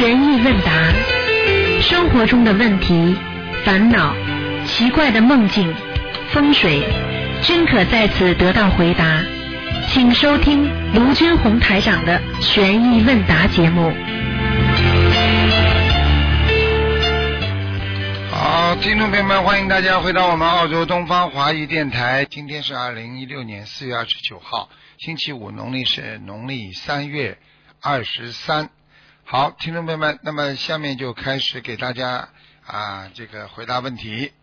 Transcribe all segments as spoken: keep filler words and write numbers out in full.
悬疑问答，生活中的问题、烦恼、奇怪的梦境、风水，均可在此得到回答。请收听卢军红台长的悬疑问答节目。 好，听众朋友们，欢迎大家回到我们澳洲东方华语电台。今天是二零一六年四月二十九号，星期五，农历是农历三月二十三。好，听众朋友们，那么下面就开始给大家啊这个回答问题。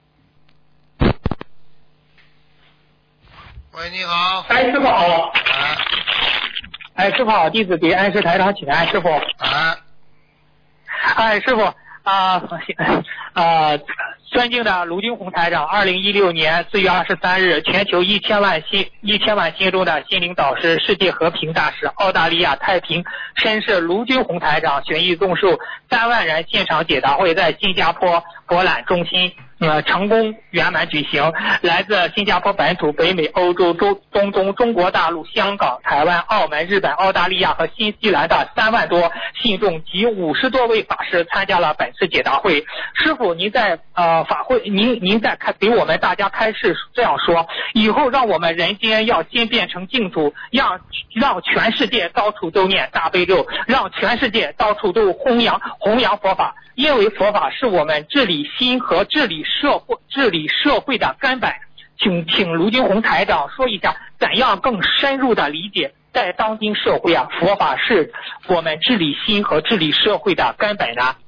喂，你好。 哎，师傅好。 啊。 哎，师傅好，弟子给安师台长请安，师傅。 啊。 哎，师傅啊，呃，尊敬的卢军红台长，二零一六年四月二十三日，全球一千万心一千万心中的心灵导师、世界和平大使、澳大利亚太平绅士卢军红台长悬疑综述三万人现场解答会在新加坡博览中心呃，成功圆满举行。来自新加坡本土、北美、欧洲、中中东、中国大陆、香港、台湾、澳门、日本、澳大利亚和新西兰的三万多信众及五十多位法师参加了本次解答会。师父，您在呃法会，您您在开给我们大家开示这样说：以后让我们人间要先变成净土，让让全世界到处都念大悲咒，让全世界到处都弘扬弘扬佛法。因为佛法是我们治理心和治理社会治理社会的根本。请请卢军红台长说一下，怎样更深入的理解，在当今社会啊，佛法是我们治理心和治理社会的根本呢？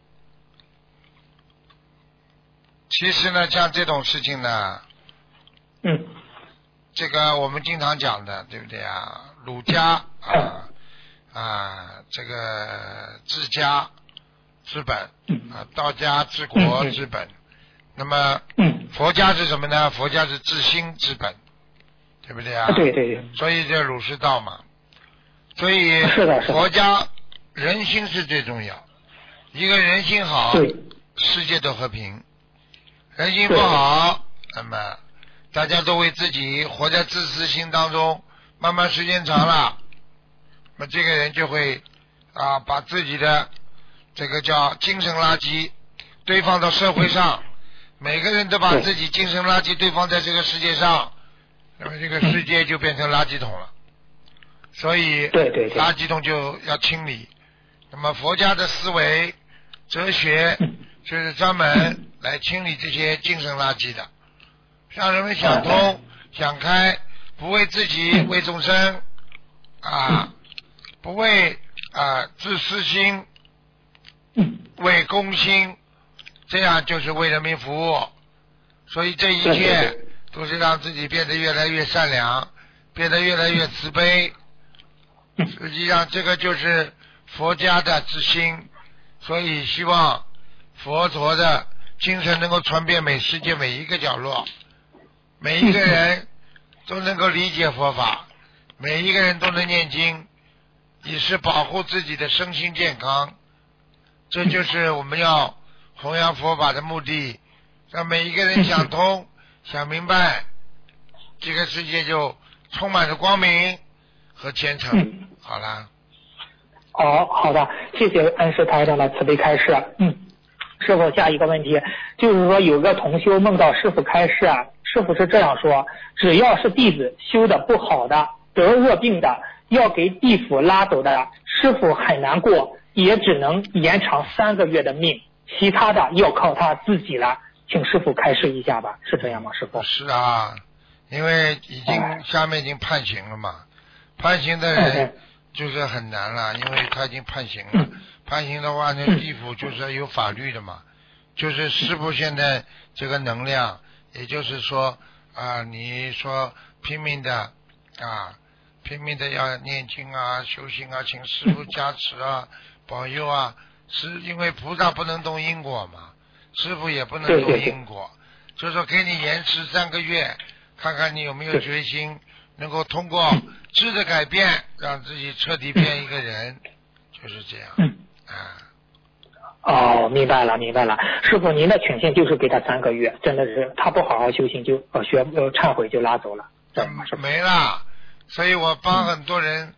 其实呢，像这种事情呢， 嗯， 这个我们经常讲的，对不对啊？儒家啊啊，这个治家治本啊，道家治国治本。那么佛家是什么呢？佛家是治心治本，对不对啊？ 对对对。 所以这儒释道嘛，所以佛家人心是最重要。一个人心好，世界都和平；人心不好，那么大家都为自己活在自私心当中，慢慢时间长了，那么这个人就会啊把自己的这个叫精神垃圾堆放到社会上。每个人都把自己精神垃圾堆放在这个世界上，那么这个世界就变成垃圾桶了。所以，垃圾桶就要清理。那么佛家的思维、哲学就是专门来清理这些精神垃圾的，让人们想通、想开，不为自己、为众生啊，不为啊自私心，为公心。这样就是为人民服务，所以这一切都是让自己变得越来越善良，变得越来越慈悲。实际上这个就是佛家的之心，所以希望佛陀的精神能够传遍每世界每一个角落，每一个人都能够理解佛法，每一个人都能念经，以是保护自己的身心健康。这就是我们要弘扬佛法的目的，让每一个人想通想明白，这个世界就充满着光明和虔诚。嗯、好啦。 哦，好的，谢谢恩师台长的慈悲开示。嗯，师傅，下一个问题就是说，有个同修梦到师傅开示啊，师傅是这样说：只要是弟子修的不好的、得恶病的，要给地府拉走的，师傅很难过，也只能延长三个月的命。其他的要靠他自己了，请师父开示一下吧，是这样吗？师父？ 是啊，因为已经下面已经判刑了嘛，判刑的人就是很难了，因为他已经判刑了。判刑的话呢，地府就是有法律的嘛，就是师父现在这个能量，也就是说啊，你说拼命的啊，拼命的要念经啊、修行啊，请师父加持啊、保佑啊。是因为菩萨不能动因果嘛，师父也不能动因果，就是说给你延迟三个月，看看你有没有决心，能够通过质的改变，让自己彻底变一个人，就是这样。 嗯啊。 哦，明白了，明白了。师父，您的权限就是给他三个月，真的是他不好好修行就呃学呃忏悔就拉走了， 没了。所以我帮很多人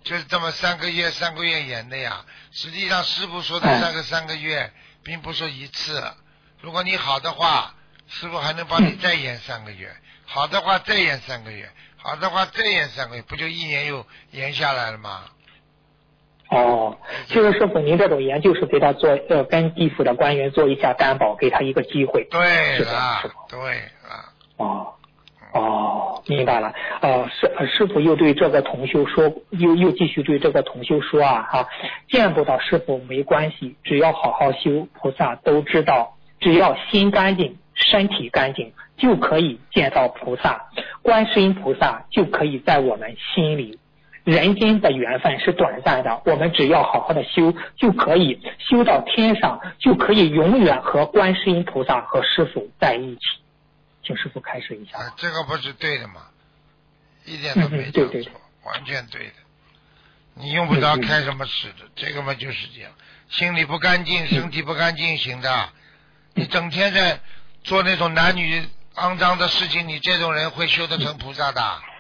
就是这么三个月三个月演的呀。实际上师傅说的三个三个月，并不是一次。如果你好的话，师傅还能帮你再演三个月；好的话再演三个月；好的话再演三个月，不就一年又延下来了吗？ 哦，就是师傅，您这种研究是给他做呃，跟地府的官员做一下担保，给他一个机会。 对了，对了。 哦。哦，明白了。呃，师师傅又对这个同修说，又又继续对这个同修说啊，哈，见不到师傅没关系，只要好好修，菩萨都知道，只要心干净，身体干净，就可以见到菩萨，观世音菩萨就可以在我们心里。人间的缘分是短暂的，我们只要好好的修，就可以修到天上，就可以永远和观世音菩萨和师傅在一起。请师傅开示一下。 啊，这个不是对的吗？一点都没讲错，嗯、对对对，完全对的。你用不着开什么示的，嗯、这个嘛就是这样。心里不干净，身体不干净行的。嗯、你整天在做那种男女肮脏的事情，你这种人会修得成菩萨的。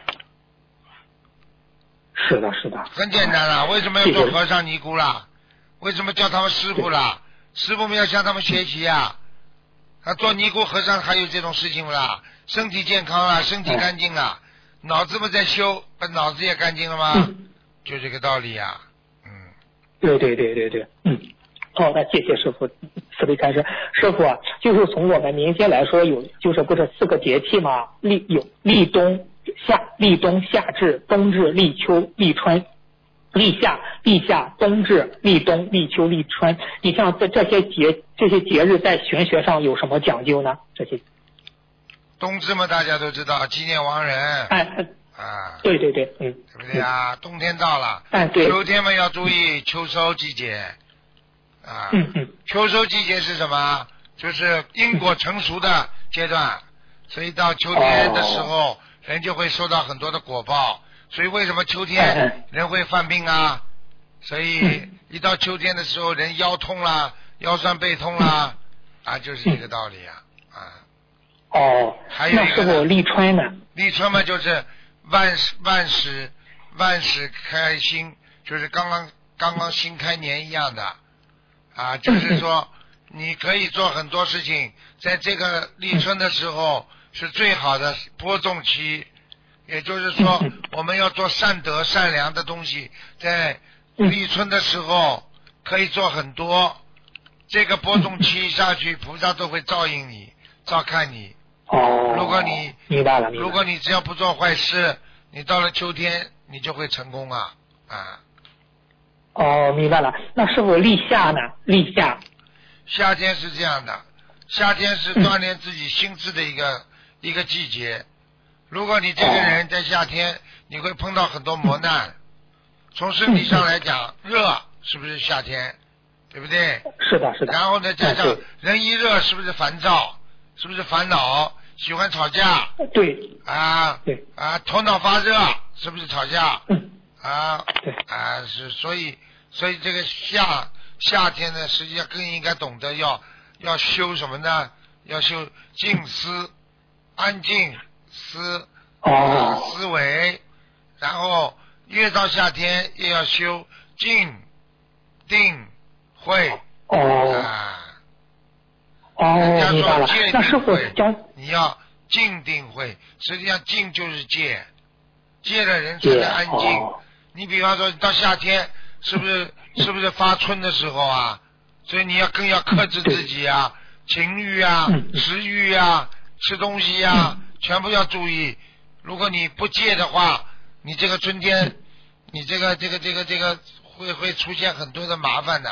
是的，是的。 很简单啦，为什么要做和尚尼姑啦？为什么叫他们师傅啦？师傅们要向他们学习呀。啊，做尼姑和尚还有这种事情不啦？身体健康了，身体干净了，嗯、脑子不在修，把脑子也干净了吗？嗯、就这个道理呀、啊。嗯。 对对对对对，嗯。好的，谢谢师傅。慈悲开示，师傅啊，就是从我们民间来说，有就是不是四个节气嘛？立有立冬、夏、立冬、夏至、冬至、立秋、立春。立夏、立夏、冬至、立冬、立秋、立春，你像这这些节这些节日在玄学上有什么讲究呢？这些冬至嘛，大家都知道纪念亡人。 哎， 啊， 对对对，嗯， 对不对啊？嗯、冬天到了， 哎对， 秋天嘛要注意秋收季节。啊， 嗯嗯， 秋收季节是什么？就是因果成熟的阶段，所以到秋天的时候，哦、人就会收到很多的果报。所以为什么秋天人会犯病啊？所以一到秋天的时候，人腰痛啦，腰酸背痛啦，啊，就是这个道理啊啊。 哦， 还有一个那是我立春呢？ 立春嘛，就是万事万事万事开心，就是刚刚刚刚新开年一样的啊，就是说你可以做很多事情，在这个立春的时候是最好的播种期。也就是说，我们要做善德善良的东西，在立春的时候可以做很多。这个播种期下去，菩萨都会照应你，照看你。 哦。 如果你明白了， 如果你只要不做坏事，你到了秋天你就会成功啊啊。 哦，明白了。那是否立夏呢？立夏。 夏天是这样的，夏天是锻炼自己心智的一个、嗯、一个季节。如果你这个人在夏天，你会碰到很多磨难。从身体上来讲，热是不是夏天？对不对？ 是的，是的。 然后呢，加上人一热，是不是烦躁？是不是烦恼？喜欢吵架？ 对。 啊。 对。 啊，头脑发热，是不是吵架？ 嗯。 啊。 对。 啊，是，所以，所以这个夏夏天呢，实际上更应该懂得要要修什么呢？要修静思，安静。思啊思维，然后越到夏天越要修静定慧哦啊。 哦，明白了。那师傅教你要静定慧，实际上静就是戒，戒的人才能安静。 哦、 你比方说到夏天，是不是是不是发春的时候啊？所以你要更要克制自己啊，情欲啊，食欲啊，吃东西啊。全部要注意，如果你不戒的话，你这个春天，你这个这个这个这个会会出现很多的麻烦的。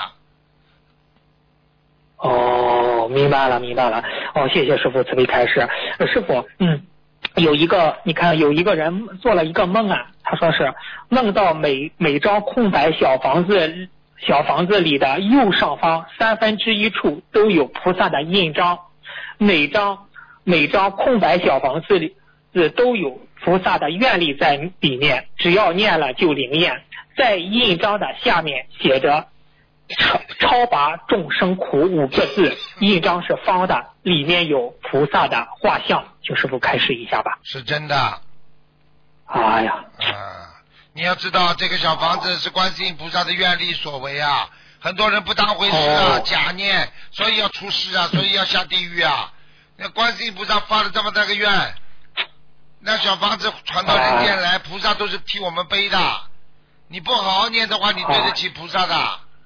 哦，明白了，明白了。哦，谢谢师傅慈悲开示。师傅，嗯，有一个，你看有一个人做了一个梦啊，他说是梦到每每张空白小房子小房子里的右上方三分之一处都有菩萨的印章，每张。每张空白小房子里都有菩萨的愿力在里面，只要念了就灵验。在印章的下面写着超超拔众生苦五个字，印章是方的，里面有菩萨的画像，请师父开示一下吧。 是真的。 哎呀， 啊， 你要知道，这个小房子是观世音菩萨的愿力所为啊，很多人不当回事啊，假念，所以要出事啊，所以要下地狱啊。那观世音菩萨发了这么大个愿，那小房子传到人间来，菩萨都是替我们背的。你不好好念的话，你对得起菩萨的。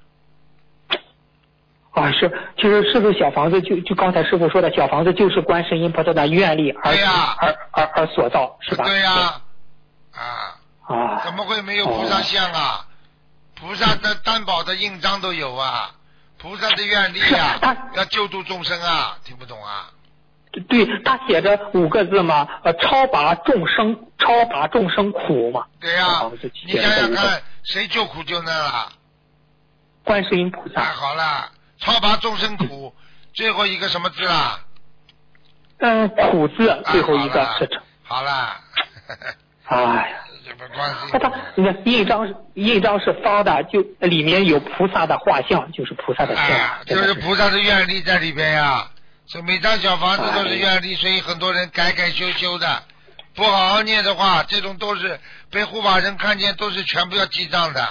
啊，是，其实是不是小房子就就刚才师傅说的，小房子就是观世音菩萨的愿力而、 啊、 而而而所造，是吧？ 对呀、啊，啊啊， 怎么会没有菩萨像啊？哦、菩萨的担保的印章都有啊，菩萨的愿力啊，要救度众生啊，听不懂啊？ 对，他写着五个字嘛，呃，超拔众生，超拔众生苦嘛。 对呀、啊，你想想看，谁救苦救难了？ 观世音菩萨。 太好了。超拔众生苦，最后一个什么字啦？ 嗯，苦字最后一个是成。 好了。 哎呀， 这不关系。 那他你看印章印章是方的，就里面有菩萨的画像，就是菩萨的像。 啊，就是菩萨的愿力在里边呀。所以每张小房子都是愿力，所以很多人改改修修的，不好好念的话，这种都是被护法人看见，都是全部要记账的。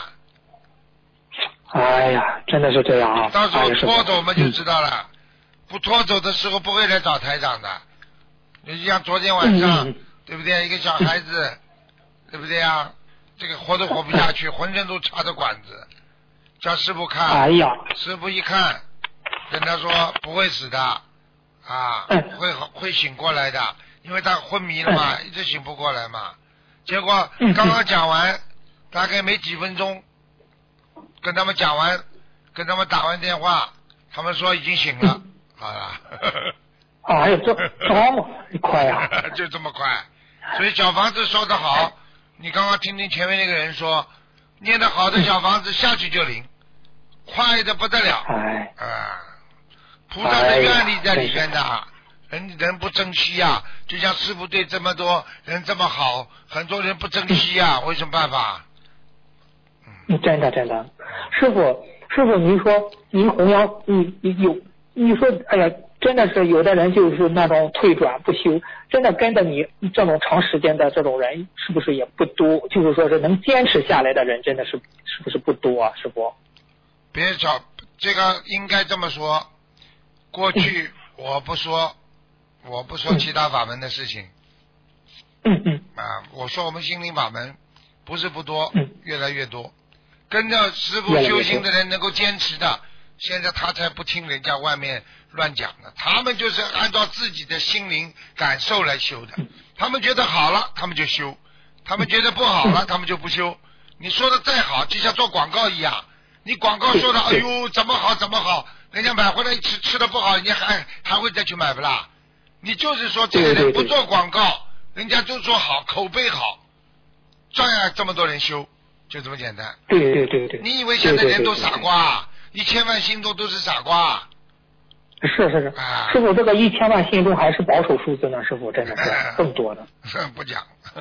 哎呀，真的是这样啊！ 到时候拖走我们就知道了，嗯、不拖走的时候不会来找台长的。就像昨天晚上，嗯、对不对？一个小孩子，嗯、对不对啊？这个活都活不下去，浑身都插着管子，叫师傅看。 哎呀！ 师傅一看，跟他说不会死的，啊，嗯、会会醒过来的，因为他昏迷了嘛，嗯、一直醒不过来嘛。结果刚刚讲完，大概没几分钟。跟他们讲完，跟他们打完电话，他们说已经醒了，好了。 哎呀，这这么快呀、啊？ 就这么快，所以小房子说得好，你刚刚听听前面那个人说，念得好的小房子下去就灵，快的不得了。 哎， 啊，菩萨的愿力在里边的，人人不珍惜呀、啊，就像师父对这么多人这么好，很多人不珍惜呀、啊，我有什么办法？ 嗯，真的真的，师傅师傅，您说您弘扬，你你有你说，哎呀，真的是有的人就是那种退转不休，真的跟着你这种长时间的这种人，是不是也不多？就是说是能坚持下来的人，真的是是不是不多啊？师傅， 别找这个应该这么说，过去我不说，嗯、我不说其他法门的事情， 嗯嗯， 啊，我说我们心灵法门不是不多， 嗯、 越来越多。跟着师父修行的人能够坚持的，现在他才不听人家外面乱讲的，他们就是按照自己的心灵感受来修的，他们觉得好了他们就修，他们觉得不好了他们就不修。你说的再好，就像做广告一样，你广告说的哎呦怎么好怎么好，人家买回来吃吃的不好，人家还还会再去买不啦？你就是说这个人不做广告，人家就说好，口碑好，照样这么多人修。就这么简单。 对对对对。 你以为现在人都傻瓜？一千万心中都是傻瓜。 是是是。啊、师傅，这个一千万心中还是保守数字呢？师傅真的是更多的。 不讲。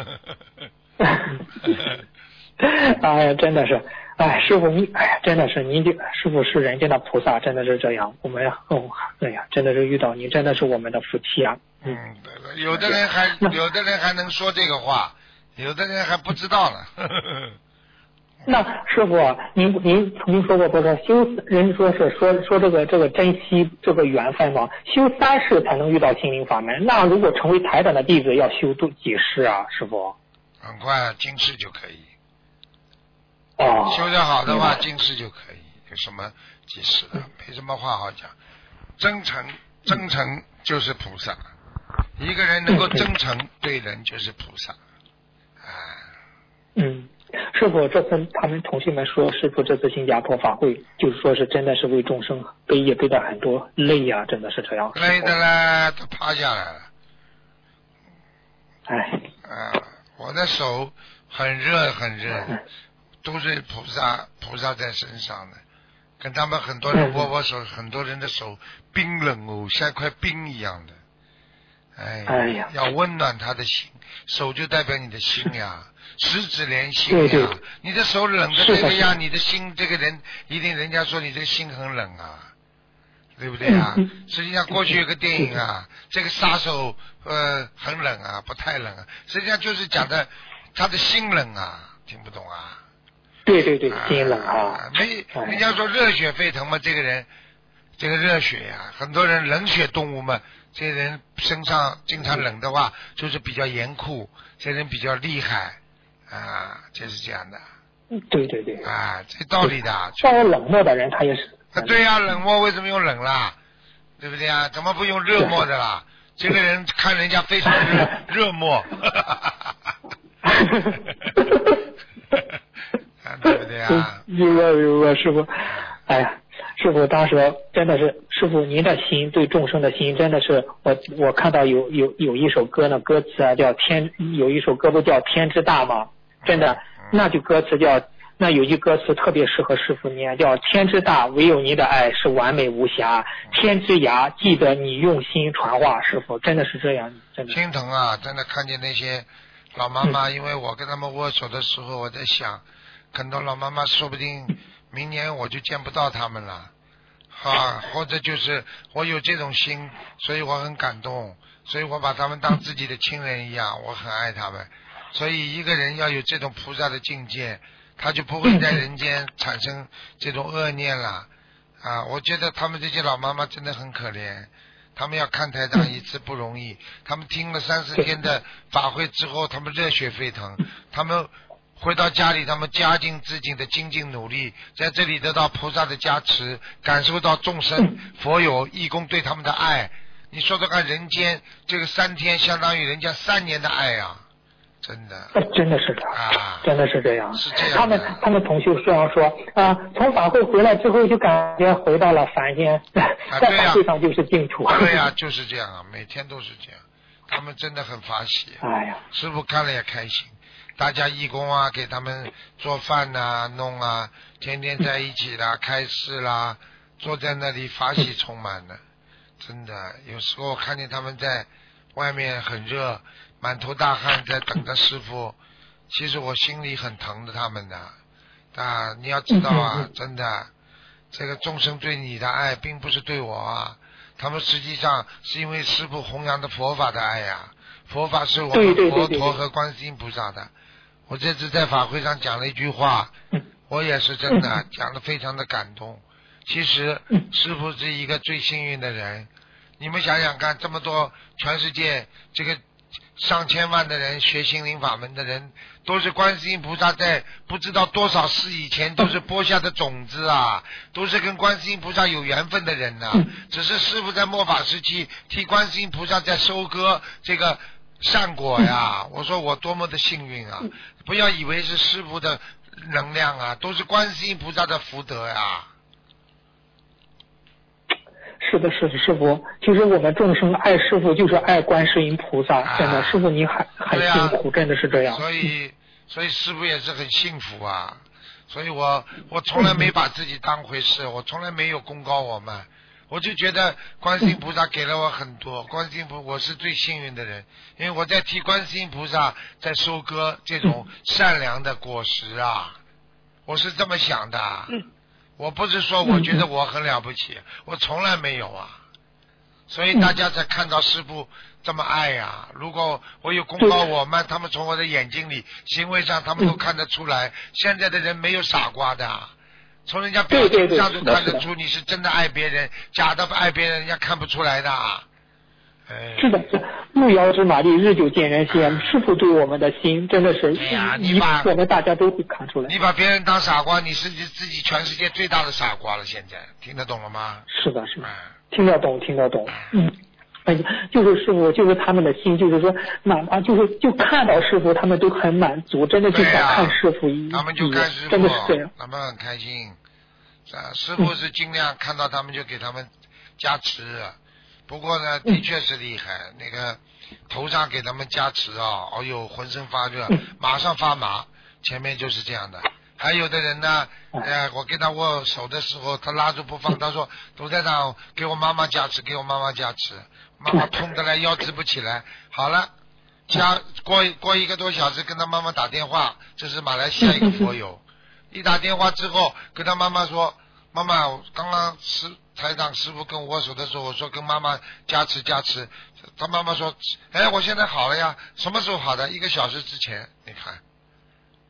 哎呀，真的是，哎，师傅你，哎呀，真的是您这师傅是人间的菩萨，真的是这样。我们哦，哎呀，真的是遇到您，真的是我们的福气啊。 嗯，对有的人还有的人还能说这个话，有的人还不知道呢。 那师傅，您您曾经说过，不是修人说是说说这个这个珍惜这个缘分嘛，修三世才能遇到心灵法门。那如果成为台长的弟子，要修多几世啊，师傅？ 很快，今世就可以。 哦。 修得好的话，今世就可以。有什么几世的？没什么话好讲。真诚，真诚就是菩萨。一个人能够真诚对人，就是菩萨。啊。 嗯。师傅，这次他们同学们说，师傅这次新加坡法会，就是说是真的是为众生背也背的很多累呀、啊，真的是这样。 累的嘞，都趴下来了。 哎。 啊，我的手很热很热，都是菩萨菩萨在身上的，跟他们很多人握握手，很多人的手冰冷哦，像块冰一样的。哎， 哎呀， 要温暖他的心，手就代表你的心呀。十指连心呀、啊！ 对对， 你的手冷的这个样，你的心这个人一定人家说你这个心很冷啊，对不对啊？ 嗯、 实际上过去有个电影啊，这个杀手呃很冷啊，不太冷啊，实际上就是讲的他的心冷啊听不懂啊？ 对对对，心冷啊。没，人家说热血沸腾嘛，这个人，这个热血呀、啊，很多人冷血动物嘛，这些人身上经常冷的话，就是比较严酷，这人比较厉害啊，就是这样的。 对对对。 啊，这道理的。 稍微冷漠的人，他也是。 啊，对呀、啊，冷漠为什么用冷啦？对不对啊？怎么不用热漠的啦？这个人看人家非常热热漠。对不对啊？ 明白明白，师傅。哎呀，师傅当时真的是，师傅您的心对众生的心真的是，我我看到有有有一首歌呢，歌词啊叫天，有一首歌不叫天之大吗？真的，那句歌词叫。那有句歌词特别适合师傅念，叫天之大，唯有你的爱是完美无瑕，天之涯，记得你用心传话。师傅真的是这样，真的心疼啊！真的看见那些老妈妈、嗯、因为我跟他们握手的时候，我在想很多老妈妈说不定明年我就见不到他们了啊，或者就是我有这种心，所以我很感动，所以我把他们当自己的亲人一样，我很爱他们。所以一个人要有这种菩萨的境界，他就不会在人间产生这种恶念了啊！我觉得他们这些老妈妈真的很可怜，他们要看台长一次不容易，他们听了三四天的法会之后，他们热血沸腾，他们回到家里，他们加尽自己的精进努力，在这里得到菩萨的加持，感受到众生佛友义工对他们的爱。你说说看，人间这个三天相当于人家三年的爱啊！真的， 真的是的， 啊， 真的是这样。 是这样。 他们他们同学这样说啊，从法会回来之后就感觉回到了凡间， 啊、 在法会上就是净土。 对呀、啊，就是这样啊，每天都是这样。他们真的很法喜。 哎呀， 师父看了也开心，大家义工啊，给他们做饭呐、啊、弄啊，天天在一起啦，开示啦，坐在那里法喜充满了。真的，有时候看见他们在外面很热。满头大汗在等着师父，其实我心里很疼的他们的啊！你要知道啊，真的，这个众生对你的爱并不是对我啊，他们实际上是因为师父弘扬的佛法的爱呀、啊，佛法是我们佛陀和观世音菩萨的。我这次在法会上讲了一句话，我也是真的讲得非常的感动。其实师父是一个最幸运的人，你们想想看，这么多全世界这个。上千万的人学心灵法门的人，都是观世音菩萨在不知道多少世以前都是播下的种子啊，都是跟观世音菩萨有缘分的人呐、啊。只是师父在末法时期替观世音菩萨在收割这个善果呀。我说我多么的幸运啊！不要以为是师父的能量啊，都是观世音菩萨的福德呀。 是的，是的，师傅。其实我们众生爱师傅，就是爱观世音菩萨。啊、真的，师傅您很很辛苦、啊，真的是这样。 所以，所以师傅也是很幸福啊。所以我我从来没把自己当回事，我从来没有功高我慢。我就觉得观世音菩萨给了我很多，观世音菩萨我是最幸运的人，因为我在替观世音菩萨在收割这种善良的果实啊。我是这么想的。嗯我不是说我觉得我很了不起，我从来没有啊，所以大家才看到师父这么爱呀、啊。如果我有功高我慢，他们从我的眼睛里、行为上，他们都看得出来。现在的人没有傻瓜的，从人家表情上都看得出你是真的爱别人，假的爱别人，人家看不出来的。哎、 是的，是路遥知马力，日久见人心。师父对我们的心真的是， 哎呀，你把我们大家都会看出来。 你把别人当傻瓜，你是自己全世界最大的傻瓜了。现在听得懂了吗？ 是的，是的，听得懂，听得懂。嗯，哎，就是师父，就是他们的心，就是说，哪怕就是就看到师父，他们都很满足，真的就想看师父一、 啊、他们就看师父， 真的是这样， 他们很开心。啊，师父是尽量看到他们就给他们加持。不过呢，的确是厉害，嗯、那个头上给他们加持啊，哦呦，浑身发热，马上发麻，前面就是这样的。还有的人呢，呃，我跟他握手的时候，他拉住不放，他说：“董台长，给我妈妈加持，给我妈妈加持。”妈妈痛得来腰直不起来。好了，加过过一个多小时，跟他妈妈打电话，这是马来西亚一个佛友，一打电话之后，跟他妈妈说：“妈妈，我刚刚师台长师傅跟我握手的时候，我说跟妈妈加持加持。”他妈妈说：“哎，我现在好了呀，什么时候好的？一个小时之前，你看。”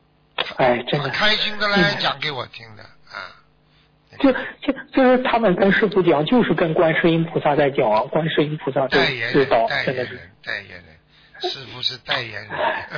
哎，真的开心的来讲给我听的啊。 就就就是他们跟师父讲，就是跟观世音菩萨在讲啊，观世音菩萨都知道，真的是代言人，师父是代言人。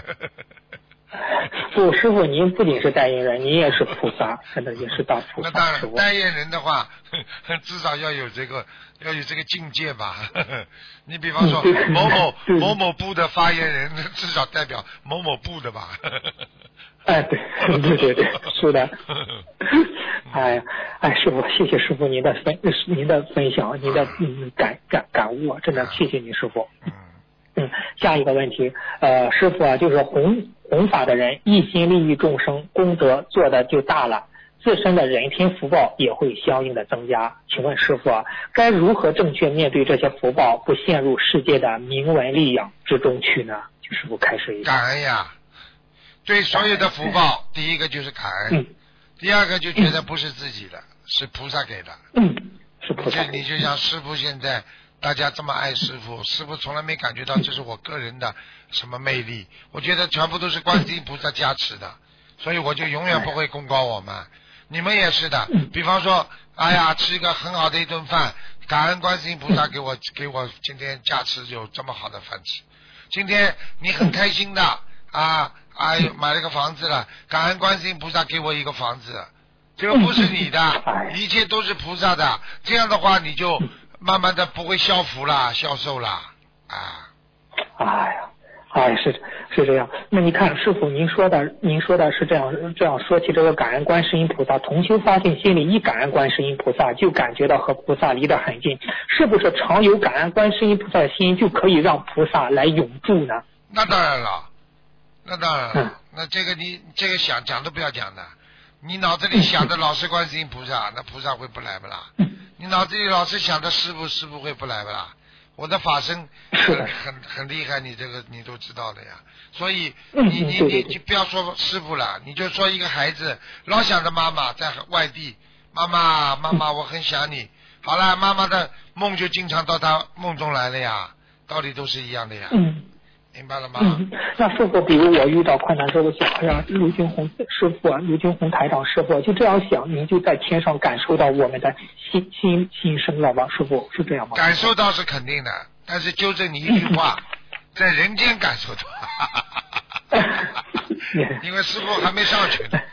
不，师父您不仅是代言人，您也是菩萨，真的也是大菩萨。 那当然，代言人的话，至少要有这个要有这个境界吧。你比方说某某某某部的发言人，至少代表某某部的吧。 哎，对对对对，是的。哎呀，哎，师傅，谢谢师傅您的分您的分享，您的嗯感感感悟，真的谢谢您师傅。嗯，下一个问题，呃，师傅啊，就是弘弘法的人一心利益众生，功德做的就大了，自身的人天福报也会相应的增加。请问师傅啊，该如何正确面对这些福报，不陷入世界的名闻利养之中去呢？就师傅开始一下。 感恩呀。对所有的福报，第一个就是感恩，嗯、第二个就觉得不是自己的，嗯、是菩萨给的。 嗯，是菩萨。 你就像师父现在大家这么爱师父，师父从来没感觉到这是我个人的什么魅力，我觉得全部都是观世音菩萨加持的，所以我就永远不会功高我慢。你们也是的，比方说，哎呀，吃一个很好的一顿饭，感恩观世音菩萨给我给我今天加持有这么好的饭吃。今天你很开心的啊。哎，买了个房子了，感恩观世音菩萨给我一个房子，这个不是你的，一切都是菩萨的。这样的话，你就慢慢的不会消福了，消瘦了啊。 哎呀，哎，是是这样。那你看，师傅您说的，您说的是这样这样说起这个感恩观世音菩萨，同修发现心里一感恩观世音菩萨，就感觉到和菩萨离得很近，是不是常有感恩观世音菩萨的心，就可以让菩萨来永驻呢？ 那当然了。那当然了，那这个你这个想讲都不要讲的，你脑子里想的老是观世音菩萨，那菩萨会不来不啦？你脑子里老是想的师父，师父会不来不啦？我的法身很很很厉害，你这个你都知道的呀。所以你你你你不要说师父了，你就说一个孩子老想着妈妈在外地，妈妈妈妈我很想你，好了，妈妈的梦就经常到他梦中来了呀，道理都是一样的呀。明白了吗？ 嗯，那师傅，比如我遇到困难之后想，哎呀，卢军红师傅啊，卢军红台长师傅，就这样想，您就在天上感受到我们的心心心声了吗？师傅是这样吗？ 感受到是肯定的，但是纠正你一句话，在人间感受到，因为师傅还没上去呢。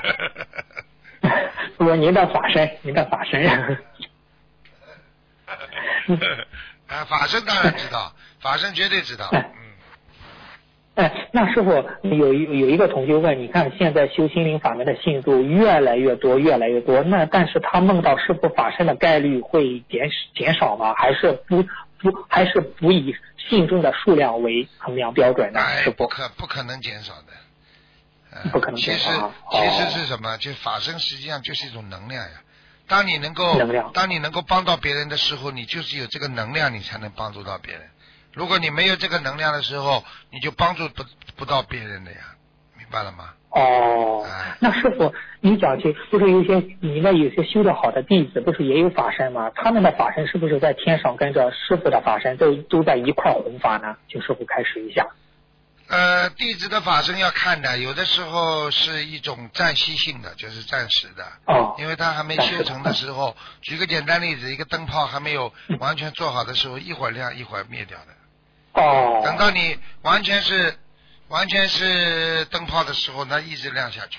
我您的法身，您的法身。 啊，法身当然知道，法身绝对知道。嗯。 哎，那师傅有有一个同学问，你看现在修心灵法门的信徒越来越多，越来越多，那但是他梦到师傅法身的概率会减减少吗？还是不不还是不以信众的数量为衡量标准呢？ 哎，不可不可能减少的。 呃、不可能减少。 其实、哦、其实是什么？就法身实际上就是一种能量呀。当你能够当你能够帮到别人的时候，你就是有这个能量，你才能帮助到别人。如果你没有这个能量的时候，你就帮助不不到别人的呀，明白了吗？ 哦，哎、那师傅，你讲起不是有些你那有些修得好的弟子，不是也有法身吗？他们的法身是不是在天上跟着师傅的法身都都在一块弘法呢？请师傅开始一下。 呃，弟子的法身要看的，有的时候是一种暂息性的，就是暂时的。 哦。 因为他还没修成的时候，举个简单例子，一个灯泡还没有完全做好的时候，一会儿亮一会儿灭掉的。 哦。 等到你完全是完全是灯泡的时候，那一直亮下去。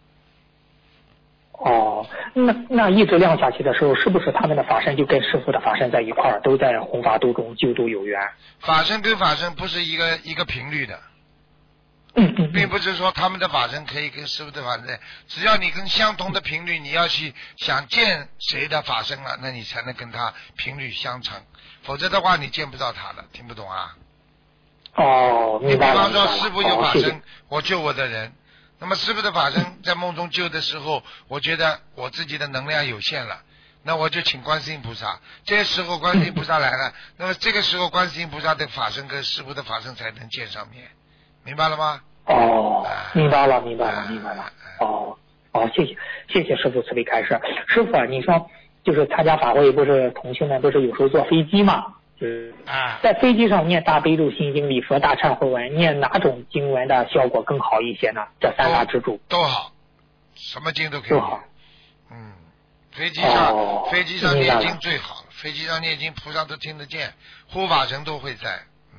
哦，那那一直亮下去的时候，是不是他们的法身就跟师父的法身在一块儿，都在弘法度中救度有缘？ 法身跟法身不是一个一个频率的。 嗯嗯。 并不是说他们的法身可以跟师父的法身，只要你跟相同的频率，你要去想见谁的法身了，那你才能跟他频率相乘，否则的话你见不到他的。听不懂啊？ 哦，明白了。 你比方说师父有法身，我救我的人，那么师父的法身在梦中救的时候，我觉得我自己的能量有限了，那我就请观世音菩萨，这时候观世音菩萨来了，那么这个时候观世音菩萨的法身跟师父的法身才能见上面，明白了吗？ 哦，明白了，明白了，明白了。哦，哦，谢谢，谢谢师父慈悲开示。师父啊，你说就是参加法会，不是同学们不是有时候坐飞机嘛？ 嗯啊， 在飞机上念大悲咒、心经、礼佛大忏悔文，念哪种经文的效果更好一些呢？这三大支柱都好，什么经都可以。 都好。 嗯，飞机上、 哦、 飞机上念经最好了，飞机上念经菩萨都听得见，护法神都会在。嗯。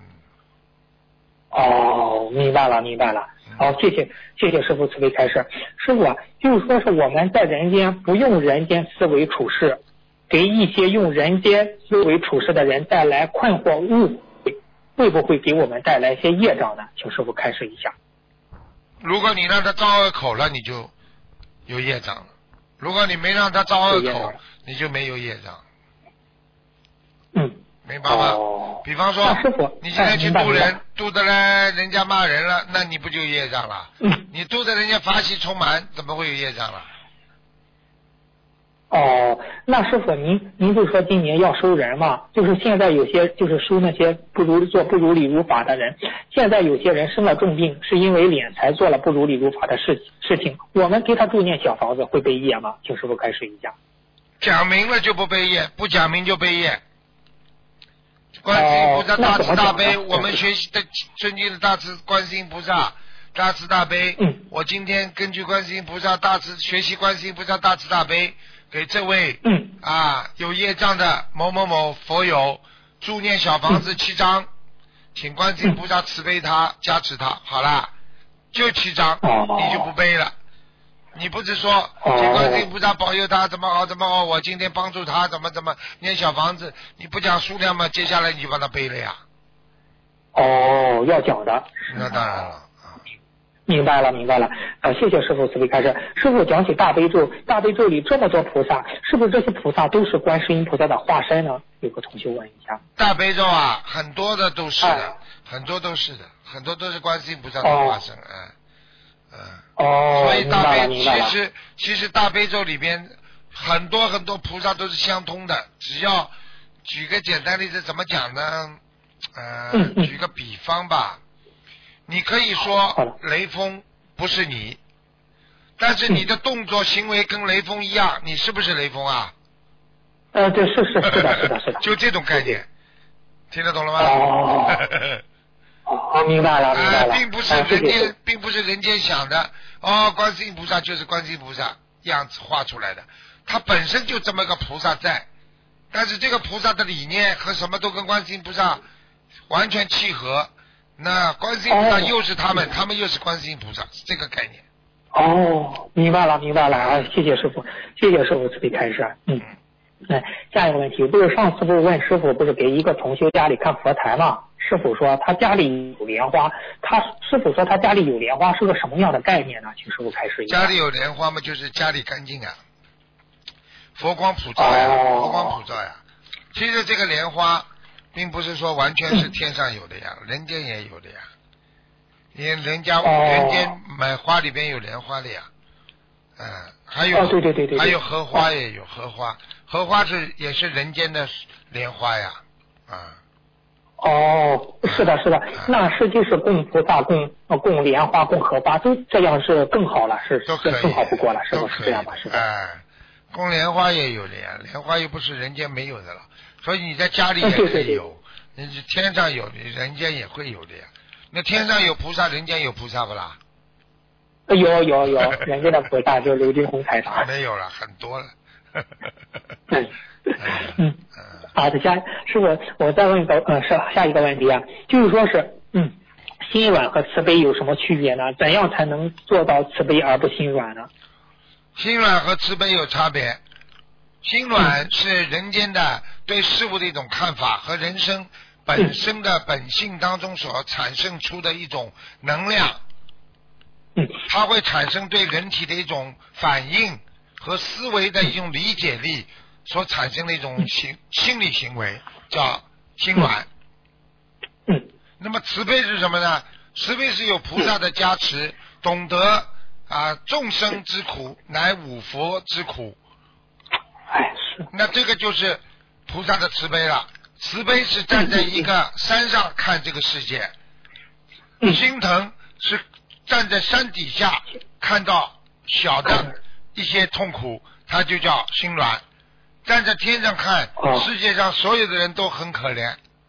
哦，明白了，明白了。好、哦，谢谢谢谢师父慈悲开示。师父，就是说是我们在人间不用人间思维处事，给一些用人间思维处事的人带来困惑误会，会不会给我们带来一些业障呢？请师父开示一下。 如果你让他招恶口了，你就有业障了；如果你没让他招恶口，你就没有业障。 嗯， 明白吗？ 哦、 比方说，你现在去渡人，渡的来人家骂人了，那你不就有业障了？ 嗯， 你渡的人家法喜充满，怎么会有业障了？ 哦，那师傅，您您不是说今年要收人吗？就是现在有些就是收那些不如做不如理如法的人，现在有些人生了重病，是因为敛财做了不如理如法的事事情，我们给他助念小房子会背业吗？请师傅开示一下。 讲明了就不背业，不讲明就背业。观世音菩萨大慈大悲，我们学习的尊敬的大慈观世音菩萨大慈大悲。 嗯， 我今天根据观世音菩萨大慈学习观世音菩萨大慈大悲，给这位嗯啊有业障的某某某佛友助念小房子七张，嗯、请观世音菩萨慈悲他加持他，好啦，就七张， 哦、 你就不背了。你不是说请观世音菩萨保佑他怎么好怎么好，我今天帮助他怎么怎么念小房子，你不讲数量嘛，接下来你就把他背了呀。 哦，要讲的。 那当然了。 明白了，明白了。呃，谢谢师父慈悲开示。师父讲起大悲咒，大悲咒里这么多菩萨，是不是这些菩萨都是观世音菩萨的化身呢？有个同学问一下。 大悲咒啊，很多的都是的，哎、很多都是的，很多都是观世音菩萨的化身，嗯、哦。嗯， 哦， 所以大悲其实其实大悲咒里边很多很多菩萨都是相通的，只要举个简单例子怎么讲呢？呃， 嗯嗯、 举个比方吧，你可以说雷锋不是你，但是你的动作行为跟雷锋一样，你是不是雷锋啊？ 呃，对，是是是的，是的，是的， 就这种概念，听得懂了吗？ 哦。哦，明白了，明白了。 呃、并不是人间，啊、并不是人间想的哦，观世音菩萨就是观世音菩萨样子画出来的，他本身就这么个菩萨在，但是这个菩萨的理念和什么都跟观世音菩萨完全契合，那观世音菩萨又是他们，哦、他们又是观世音菩萨，是这个概念。 哦，明白了，明白了啊！谢谢师父，谢谢师父慈悲开示。嗯，哎，下一个问题，不是上次不是问师父，不是给一个同修家里看佛台吗？师傅说他家里有莲花，他师傅说他家里有莲花是个什么样的概念呢？请师傅开示一下。 家里有莲花嘛，就是家里干净啊，佛光普照呀，哦、佛光普照呀。其实这个莲花并不是说完全是天上有的呀，嗯、人间也有的呀。因为人家、哦、人间买花里边有莲花的呀，嗯，还有、 哦、对对对 对, 对， 还有荷花也有荷花，荷花是也是人间的莲花呀，啊。 哦，是的，是的，那实际是供菩萨、供供莲花、供荷花，都这样是更好了，是都可以更好不过了，是不是这样吧？是的。 哎，供莲花也有的呀，莲花又不是人间没有的了，所以你在家里也可以有，你天上有的，人间也会有的呀。那天上有菩萨，人间有菩萨不啦？ 有有有，人间的菩萨就刘金红台长。 没有了，很多了。 嗯嗯。好的，下师傅，我再问一个呃，下下一个问题啊，就是说是，嗯，心软和慈悲有什么区别呢？怎样才能做到慈悲而不心软呢？ 心软和慈悲有差别，心软是人间的对事物的一种看法和人生本身的本性当中所产生出的一种能量， 嗯， 它会产生对人体的一种反应和思维的一种理解力。所产生的一种心心理行为叫心软。 嗯。 那么慈悲是什么呢？慈悲是有菩萨的加持，懂得啊众生之苦乃五佛之苦。 哎，是。 那这个就是菩萨的慈悲了。慈悲是站在一个山上看这个世界， 嗯、 心疼是站在山底下看到小的一些痛苦，它就叫心软。站在天上看，世界上所有的人都很可怜，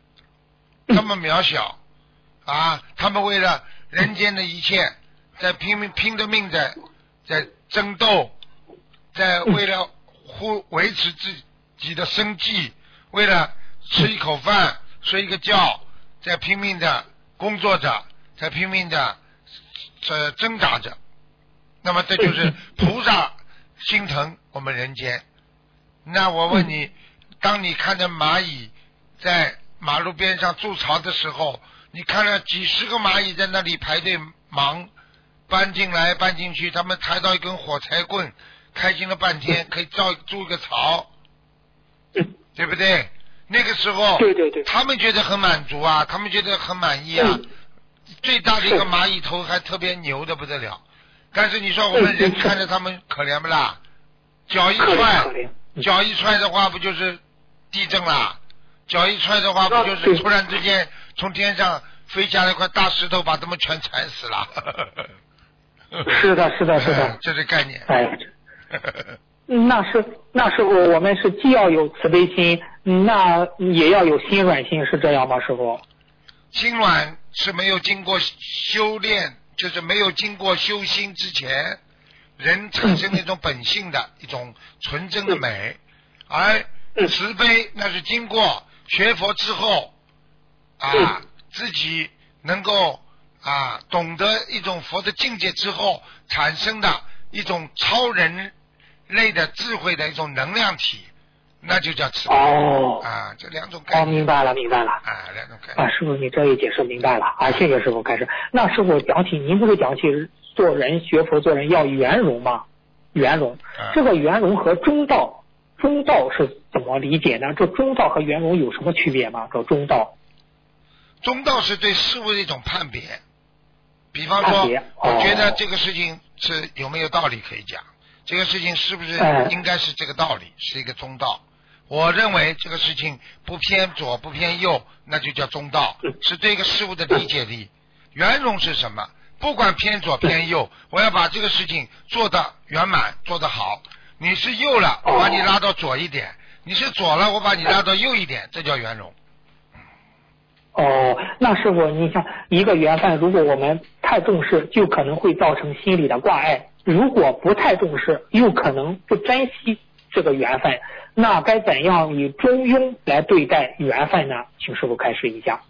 那么渺小啊！他们为了人间的一切，在拼命拼着命在在争斗，在为了护维持自己的生计，为了吃一口饭、睡一个觉，在拼命的工作着，在拼命的呃挣扎着。那么这就是菩萨心疼我们人间。那我问你，当你看着蚂蚁在马路边上筑巢的时候，你看了几十个蚂蚁在那里排队忙，搬进来搬进去，他们抬到一根火柴棍，开心了半天，可以造筑一个巢，对不对？那个时候， 对对对， 他们觉得很满足啊，他们觉得很满意啊。最大的一个蚂蚁头还特别牛的不得了，但是你说我们人看着他们可怜不啦？脚一踹，脚一踹的话，不就是地震啦？脚一踹的话，不就是突然之间从天上飞下来一块大石头，把他们全踩死了？ 是的，是的，是的， 这是概念。 哎，那是那师傅，我们是既要有慈悲心，那也要有心软心，是这样吗，师傅？ 心软是没有经过修炼，就是没有经过修心之前，人产生那种本性的一种纯真的美，而慈悲那是经过学佛之后啊，自己能够啊懂得一种佛的境界之后产生的一种超人类的智慧的一种能量体，那就叫慈悲。 哦， 啊，这两种概念。 哦，明白了，明白了。 啊，两种概念。 啊，师傅，你这一解释明白了啊，谢谢师傅开始。那师傅讲起，您不是讲起做人学佛做人要圆融吗？圆融， 啊、 这个圆融和中道，中道是怎么理解呢？这中道和圆融有什么区别吗？这中道。 中道是对事物的一种判别，比方说，我觉得这个事情是有没有道理可以讲，这个事情是不是应该是这个道理，是一个中道。我认为这个事情不偏左不偏右，那就叫中道，是对一个事物的理解力。圆融是什么？不管偏左偏右，我要把这个事情做得圆满，做得好。你是右了，我把你拉到左一点；你是左了，我把你拉到右一点，这叫圆融。 哦，那师傅，你像一个缘分，如果我们太重视，就可能会造成心理的挂碍；如果不太重视，又可能不珍惜这个缘分。那该怎样以中庸来对待缘分呢？请师傅开示一下。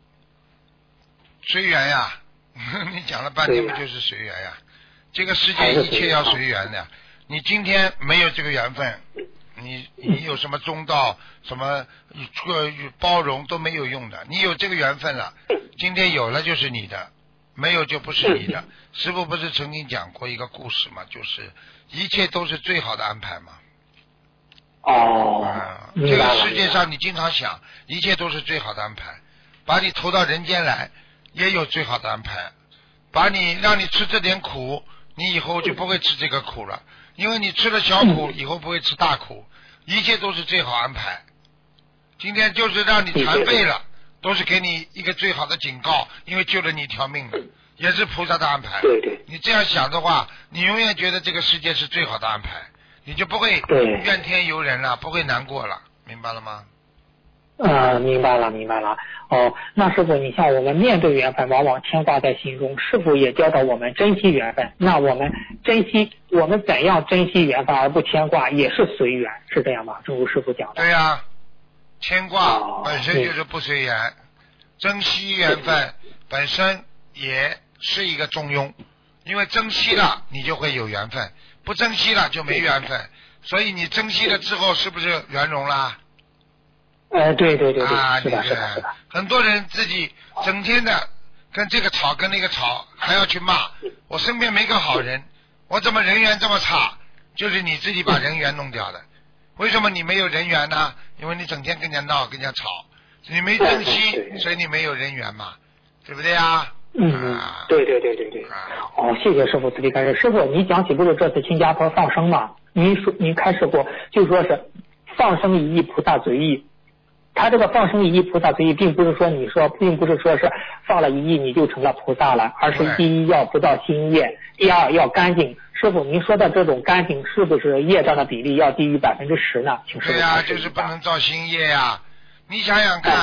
随缘呀，你讲了半天不就是随缘呀？这个世界一切要随缘的。你今天没有这个缘分，你你有什么中道、什么包容都没有用的。你有这个缘分了，今天有了就是你的，没有就不是你的。师父不是曾经讲过一个故事吗？就是一切都是最好的安排嘛。 哦、 啊，这个世界上你经常想，一切都是最好的安排，把你投到人间来，也有最好的安排，把你让你吃这点苦，你以后就不会吃这个苦了，因为你吃了小苦，以后不会吃大苦，一切都是最好安排。今天就是让你残废了，都是给你一个最好的警告，因为救了你一条命了，也是菩萨的安排。 对对， 你这样想的话，你永远觉得这个世界是最好的安排，你就不会怨天尤人了，不会难过了，明白了吗？ 呃，明白了，明白了。哦，那师傅，你像我们面对缘分，往往牵挂在心中，是否也教导我们珍惜缘分？那我们珍惜，我们怎样珍惜缘分而不牵挂，也是随缘，是这样吗？正如师傅讲的。 对呀、啊，牵挂本身就是不随缘，哦、珍惜缘分本身也是一个中庸，因为珍惜了你就会有缘分，不珍惜了就没缘分，所以你珍惜了之后是不是圆融啦？ 呃，对对对对， 啊， 是的，是的，是的。 很多人自己整天的跟这个吵跟那个吵，还要去骂，我身边没个好人，我怎么人缘这么差？就是你自己把人缘弄掉的。为什么你没有人缘呢？因为你整天跟人家闹，跟人家吵，你没珍惜，所以你没有人缘嘛，对不对啊？ 嗯，啊、对对对对对。哦，谢谢师傅慈悲开示。师傅，你讲起不是这次新加坡放生嘛？您说您开示过，就说是放生一亿，菩萨随意。他这个放生一亿菩萨随意，并不是说你说，并不是说是放了一亿你就成了菩萨了，而是第一要不造新业，第二要干净。师傅，您说的这种干净是不是业障的比例要低于百分之十呢？请师傅。 对呀、啊，就是不能造新业呀、啊。你想想看，哎、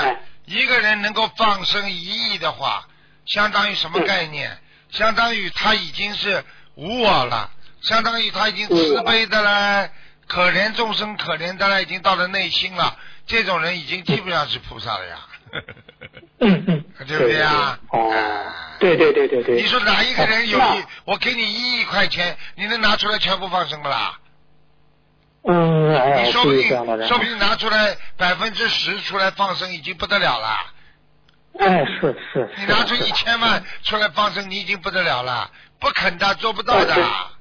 一个人能够放生一亿的话，相当于什么概念？相当于他已经是无我了，相当于他已经慈悲的了，可怜众生可怜的了，已经到了内心了。这种人已经基本上是菩萨了呀。 嗯嗯， 对不对啊？ 哦，对对对对对。 你说哪一个人有一，我给你一亿块钱，你能拿出来全部放生不啦？ 嗯，哎， 你说不定说不定拿出来百分之十出来放生已经不得了了。 哎，是是。 你拿出一千万出来放生，你已经不得了了，不肯的做不到的。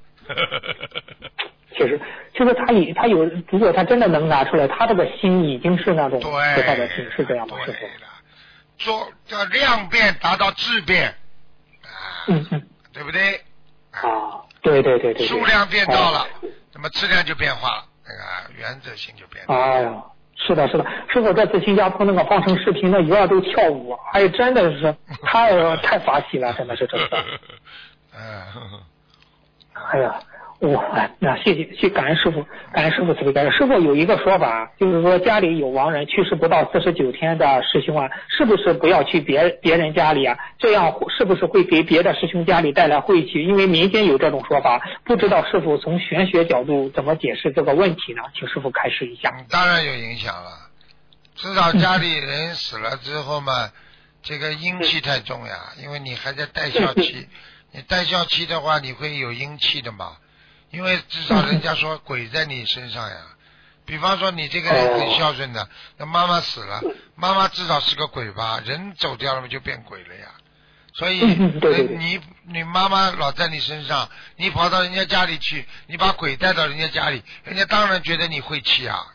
确实，就是他以他有，如果他真的能拿出来，他这个心已经是那种菩萨的心，是这样吗？师傅？ 做叫量变达到质变，啊， 嗯嗯， 对不对？ 啊，对对对对。 数量变到了，那么质量就变化了，那个原则性就变了。 哎呀，是的，是的，师傅这次新加坡那个放生视频，那鱼儿都跳舞，哎，真的是太太法喜了，真的是真的。 嗯。 哎呀。哇，那谢谢，谢感恩师傅，感恩师傅慈悲开示。师傅有一个说法，就是说家里有亡人去世不到四十九天的师兄啊，是不是不要去别别人家里啊？这样是不是会给别的师兄家里带来晦气？因为民间有这种说法，不知道师傅从玄学角度怎么解释这个问题呢？请师傅开示一下。 嗯、当然有影响了，至少家里人死了之后嘛，这个阴气太重呀，因为你还在带孝期，你带孝期的话，你会有阴气的嘛。因为至少人家说鬼在你身上呀，比方说你这个人很孝顺的，那妈妈死了，妈妈至少是个鬼吧，人走掉了嘛就变鬼了呀。所以你你妈妈老在你身上，你跑到人家家里去，你把鬼带到人家家里，人家当然觉得你晦气啊。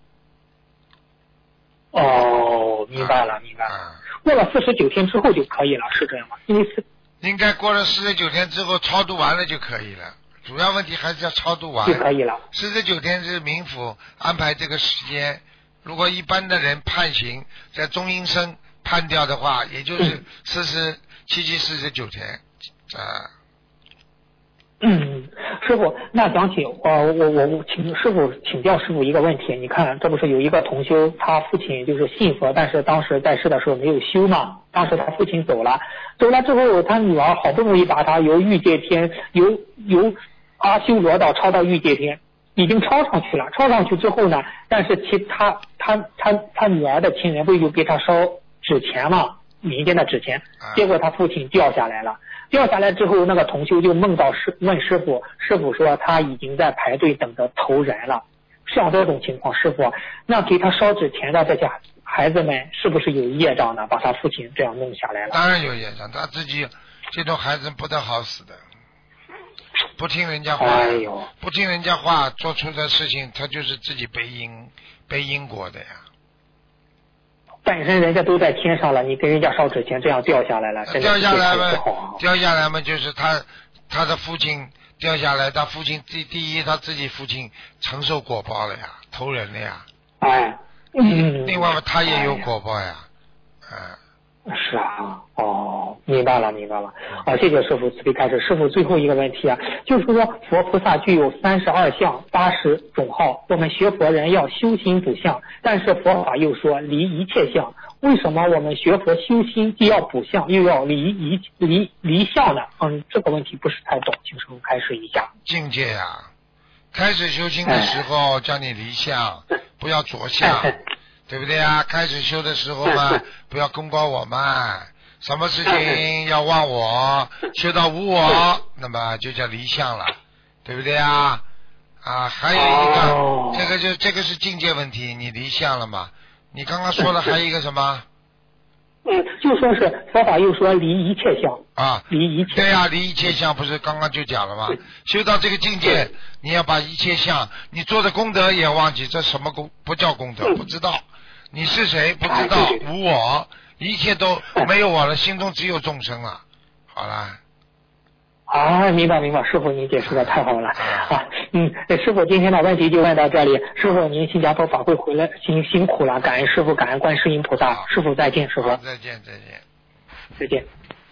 哦，明白了明白了。过了四十九天之后就可以了，是这样吗？因为是应该过了四十九天之后超度完了就可以了。主要问题还是要超度完就可以了。 四十九天是冥府安排这个时间，如果一般的人判刑在中阴身判掉的话，也就是四十七七四十九天啊。 嗯，师傅，那讲起呃，我我我请师傅请教师傅一个问题，你看这不是有一个同修，他父亲就是信佛，但是当时在世的时候没有修嘛，当时他父亲走了，走了之后，他女儿好不容易把他由欲界天由由阿修罗道超到欲界天，已经超上去了，超上去之后呢，但是其他他他他女儿的亲人不就给他烧纸钱嘛，民间的纸钱，结果他父亲掉下来了。掉下来之后，那个同修就梦到师问师傅，师傅说他已经在排队等着投人了。像这种情况，师傅，那给他烧纸钱的这些孩子们是不是有业障呢？把他父亲这样弄下来了。 当然有业障，他自己这种孩子不得好死的，不听人家话， 哎呦， 不听人家话，做出的事情，他就是自己背因背因果的呀。 本身人家都在天上了，你跟人家烧纸钱，这样掉下来了， 掉下来嘛，掉下来嘛，就是他他的父亲掉下来，他父亲第第一他自己父亲承受果报了呀，投人了呀， 哎，嗯， 另外嘛，他也有果报呀， 哎、嗯，是啊，哦，明白了，明白了，啊，谢谢师傅慈悲开示。师傅最后一个问题啊，就是说佛菩萨具有三十二相、八十种号，我们学佛人要修心补相，但是佛法又说离一切相，为什么我们学佛修心既要补相又要离一离离相呢？嗯，这个问题不是太懂，请师傅开示一下。 境界呀、啊，开始修心的时候叫你离相，不要着相。对不对啊？开始修的时候嘛，不要功高我慢，什么事情要忘我，修到无我，那么就叫离相了，对不对啊？啊，还有一个，这个就这个是境界问题，你离相了嘛？你刚刚说了还有一个什么？ 嗯，就说是佛法又说离一切相啊， 离一切。 对呀、啊，离一切相不是刚刚就讲了吗？修到这个境界，你要把一切相，你做的功德也忘记，这什么功不叫功德？不知道。你是谁不知道，无我，一切都没有我了，心中只有众生了。好了。 啊，明白明白，师傅您解释的太好了啊！嗯，师傅今天的问题就问到这里，师傅您新加坡法会回来辛辛苦了，感恩师傅，感恩观世音菩萨，师傅再见，师傅。 再见再见再见。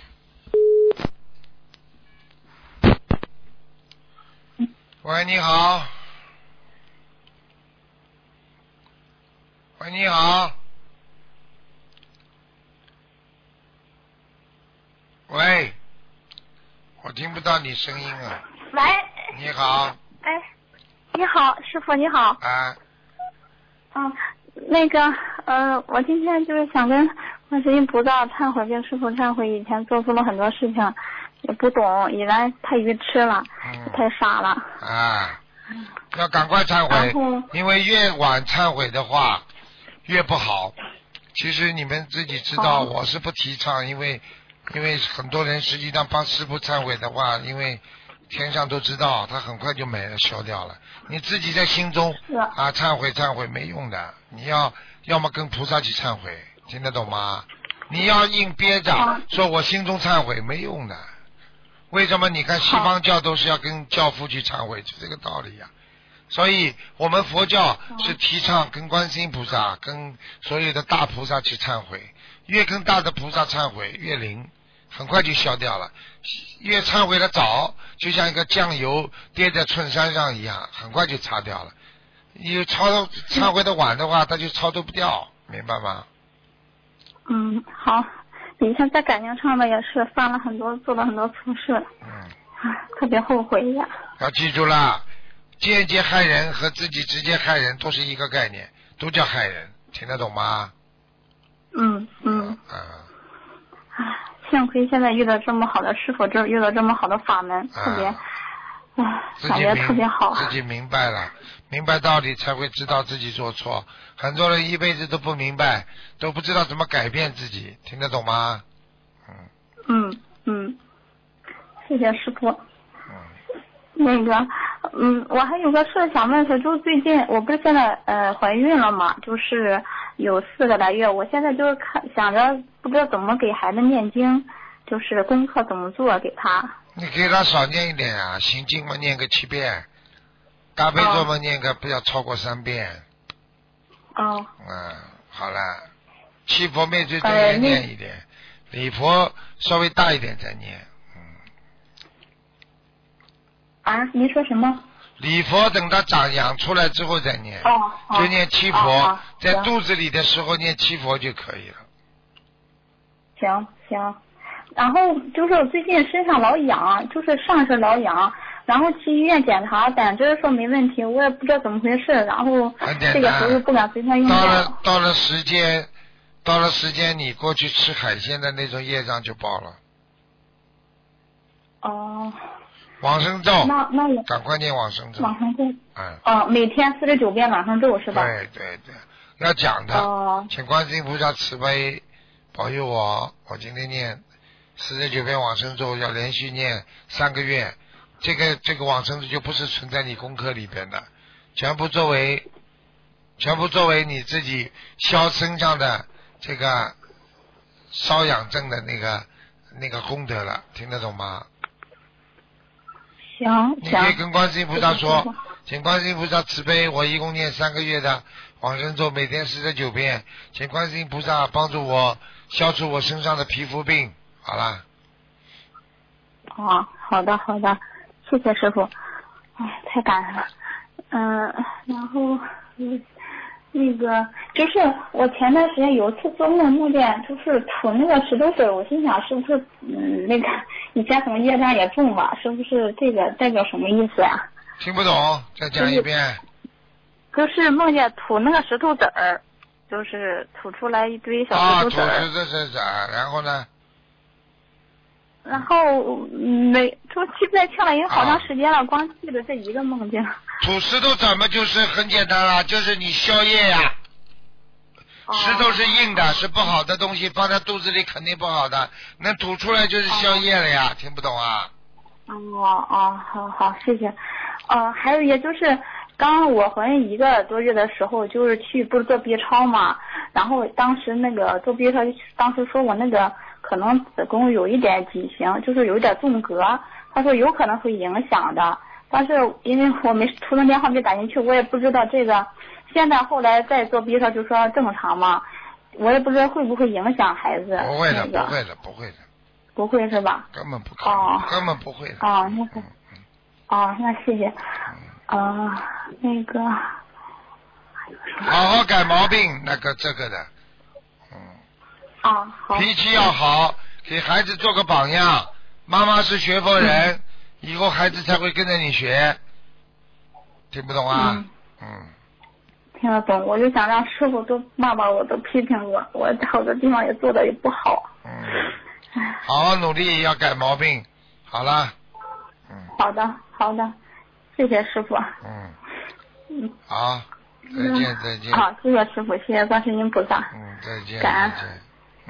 喂，你好。喂，你好。 喂，我听不到你声音啊。 喂。 你好。 哎，你好，师傅你好。 啊。 嗯，那个呃，我今天就是想跟观世音菩萨忏悔，跟师傅忏悔，以前做错了很多事情，也不懂，以来太愚痴了，嗯、太傻了。 啊。要赶快忏悔，因为越晚忏悔的话越不好。其实你们自己知道，我是不提倡，因为因为很多人实际上帮师父忏悔的话，因为天上都知道，他很快就没了，消掉了。你自己在心中啊忏悔忏悔没用的，你要要么跟菩萨去忏悔，听得懂吗？你要硬憋着说我心中忏悔没用的。为什么你看西方教都是要跟教父去忏悔，就这个道理呀、啊。所以我们佛教是提倡跟观世音菩萨跟所有的大菩萨去忏悔，越跟大的菩萨忏悔越灵，很快就消掉了。越忏悔的早，就像一个酱油滴在衬衫上一样，很快就擦掉了。你抄忏悔的晚的话，它就抄都不掉，明白吗？ 嗯，好。以前在感情上面也是犯了很多，做了很多错事，嗯，啊，特别后悔呀。 要记住了，间接害人和自己直接害人都是一个概念，都叫害人，听得懂吗？ 嗯嗯。 啊。 啊，幸亏现在遇到这么好的师傅，这遇到这么好的法门，特别，啊，感觉特别好。 自己明白了，明白道理才会知道自己做错。很多人一辈子都不明白，都不知道怎么改变自己，听得懂吗？ 嗯嗯嗯，谢谢师傅。 嗯。 那个，嗯，我还有个事想问是，就是最近我不是现在呃怀孕了嘛，就是有四个来月，我现在就是看想着不知道怎么给孩子念经，就是功课怎么做给他。 你给他少念一点啊，心经嘛念个七遍，大悲咒嘛念个不要超过三遍。 哦。 嗯，好了，七佛灭罪真言念一点，呃、礼佛稍微大一点再念。嗯。 啊？您说什么？ 礼佛等它长养出来之后再念。 哦。 就念七佛， 哦、 在肚子里的时候念七佛就可以了。 行行。然后就是我最近身上老痒，就是上身老痒，然后去医院检查，胆汁说没问题，我也不知道怎么回事，然后这个时候不敢随便用药。 到了到了时间，到了时间，你过去吃海鲜的那种业障就报了。 哦。 往生咒。 那那我赶快念往生咒。 往生咒。 嗯。 哦，每天四十九遍往生咒是吧？ 对对对，要讲的。哦。请观世音菩萨慈悲保佑我，我今天念四十九遍往生咒，要连续念三个月。这个这个往生咒就不是存在你功课里边的，全部作为全部作为你自己消身上的这个瘙痒症的那个那个功德了，听得懂吗？ 行， 你可以跟观世音菩萨说，请观世音菩萨慈悲，我一共念三个月的往生咒，每天四十九遍，请观世音菩萨帮助我消除我身上的皮肤病。好了。 哦，好的好的，谢谢师傅，哎，太感恩了。嗯、呃，然后嗯，那个就是我前段时间有一次做梦，梦见就是吐那个石头子，我心想是不是嗯那个以前可能业障也重吧，是不是这个代表什么意思啊？ 听不懂，再讲一遍。 就是梦见吐那个石头子儿，就是吐出来一堆小石头子儿。 啊，吐石头子儿，然后呢？ 然后没就记不太清了，因为好长时间了，啊、光记得这一个梦境。 吐石头怎么就是很简单了，就是你消业呀、啊。石头是硬的，是不好的东西，放在肚子里肯定不好的，那吐出来就是消业了呀，听不懂啊？ 哦哦，好好，谢谢。呃，还有也就是，刚我怀孕一个多月的时候，就是去不是做 B 超嘛，然后当时那个做 B 超，当时说我那个。可能子宫有一点畸形，就是有一点纵隔，他说有可能会影响的，但是因为我没出生电话没打进去，我也不知道这个。现在后来再做 B 超就说正常嘛，我也不知道会不会影响孩子。 不会的， 那个、 不会的，不会的。 不会是吧？ 根本不可能，哦、根本不会的。 哦，那个，嗯、哦，那谢谢。啊、呃，那个。 好好改毛病，那个这个的。 啊，好。 脾气要好， 给孩子做个榜样。妈妈是学佛人，嗯、以后孩子才会跟着你学。听不懂啊？嗯。嗯听得懂，我就想让师傅都骂骂我，都批评我，我好多地方也做的也不好。 嗯。好好努力，要改毛病。好了。嗯。 好的，好的，谢谢师傅。 嗯。 嗯。 好，再见，再见。 好，谢谢师傅，谢谢观世音菩萨。 嗯，再见。 感恩。 再见。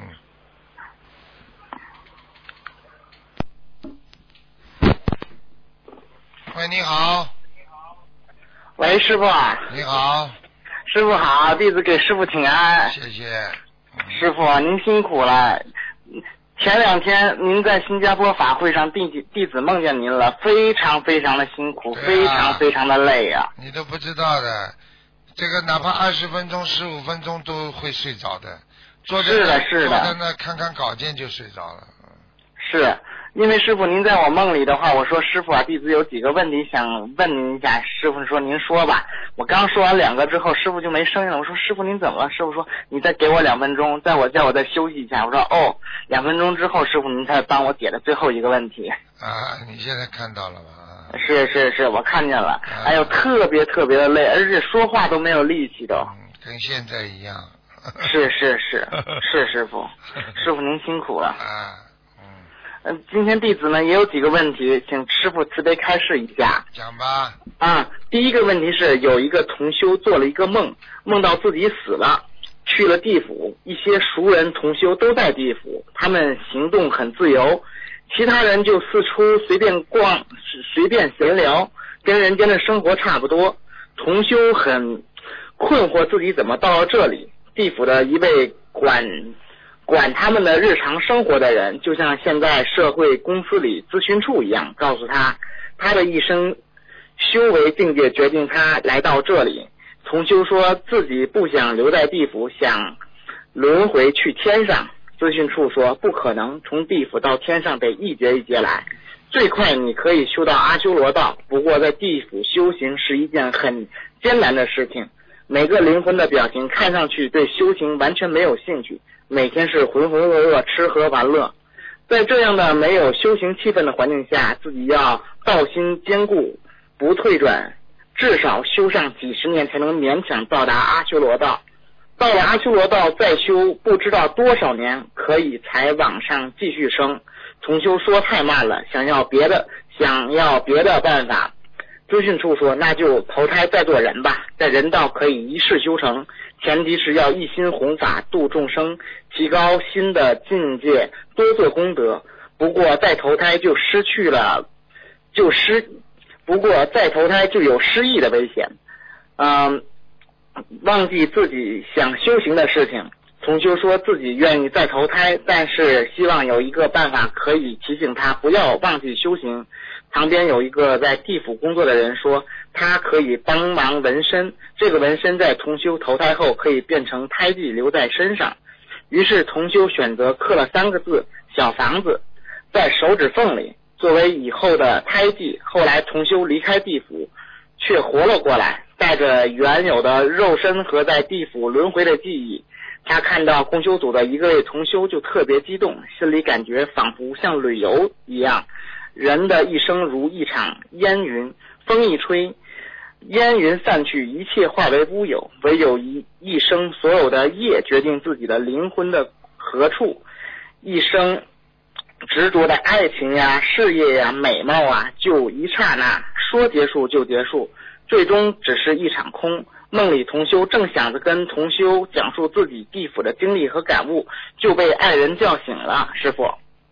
嗯。喂，你好。 喂，师傅。 你好。 师傅好，弟子给师傅请安。 谢谢。 嗯、师傅您辛苦了。前两天您在新加坡法会上弟弟子梦见您了，非常非常的辛苦，啊、非常非常的累啊。 你都不知道的，这个哪怕二十分钟、十五分钟都会睡着的。坐在那， 是的，是的。 坐在那看看稿件就睡着了。 是。因为师傅您在我梦里的话，我说师傅啊，弟子有几个问题想问您一下。师傅说您说吧。我刚说完两个之后，师傅就没声音了。我说师傅您怎么了？师傅说你再给我两分钟，在我叫我再休息一下。我说哦，两分钟之后，师傅您才帮我解的最后一个问题。 啊，你现在看到了吧？ 是是是，我看见了。啊、哎呦，特别特别的累，而且说话都没有力气都。 嗯，跟现在一样。 是是是是，师傅，师傅您辛苦了。 啊。 嗯，今天弟子呢也有几个问题，请师父慈悲开示一下。 讲吧。 啊，第一个问题是有一个同修做了一个梦，梦到自己死了，去了地府，一些熟人同修都在地府，他们行动很自由，其他人就四处随便逛，随便闲聊，跟人间的生活差不多。同修很困惑自己怎么到了这里，地府的一位管管他们的日常生活的人，就像现在社会公司里咨询处一样，告诉他他的一生修为境界决定他来到这里。同修说自己不想留在地府，想轮回去天上。咨询处说不可能，从地府到天上得一节一节来，最快你可以修到阿修罗道，不过在地府修行是一件很艰难的事情。每个灵魂的表情看上去对修行完全没有兴趣，每天是浑浑噩噩吃喝玩乐。在这样的没有修行气氛的环境下，自己要道心坚固，不退转，至少修上几十年才能勉强到达阿修罗道。到了阿修罗道再修不知道多少年，可以才往上继续升。同修说太慢了，想要别的想要别的办法。咨询处说那就投胎再做人吧，在人道可以一世修成，前提是要一心弘法度众生，提高新的境界，多做功德。不过再投胎就失去了就失不过再投胎就有失忆的危险。嗯，忘记自己想修行的事情。同修说自己愿意再投胎，但是希望有一个办法可以提醒他不要忘记修行。旁边有一个在地府工作的人说他可以帮忙纹身，这个纹身在同修投胎后可以变成胎记留在身上。于是同修选择刻了三个字小房子在手指缝里，作为以后的胎记。后来同修离开地府却活了过来，带着原有的肉身和在地府轮回的记忆。他看到共修组的一个位同修就特别激动，心里感觉仿佛像旅游一样。人的一生如一场烟云，风一吹，烟云散去，一切化为乌有，唯有一一生所有的业决定自己的灵魂的何处。一生执着的爱情呀、事业呀、美貌啊，就一刹那说结束就结束，最终只是一场空。梦里同修正想着跟同修讲述自己地府的经历和感悟，就被爱人叫醒了。师父，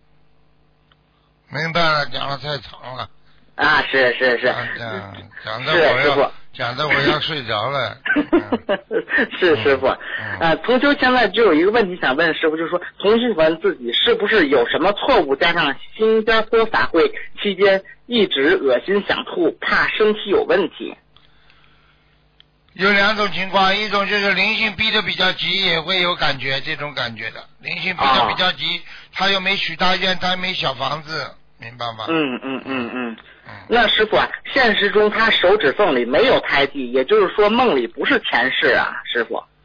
明白了，讲的太长了。 啊，是是是， 讲讲的我要讲的我要睡着了。 是师傅，嗯、啊，同修现在就有一个问题想问师傅，就是说同修们自己是不是有什么错误，加上新加坡法会期间一直恶心想吐，怕身体有问题。 有两种情况，一种就是灵性逼得比较急，也会有感觉这种感觉的。灵性逼得比较急，哦、他又没许大愿，他没小房子，明白吗？ 嗯嗯嗯嗯。那师傅啊，现实中他手指缝里没有胎记，也就是说梦里不是前世啊，师傅。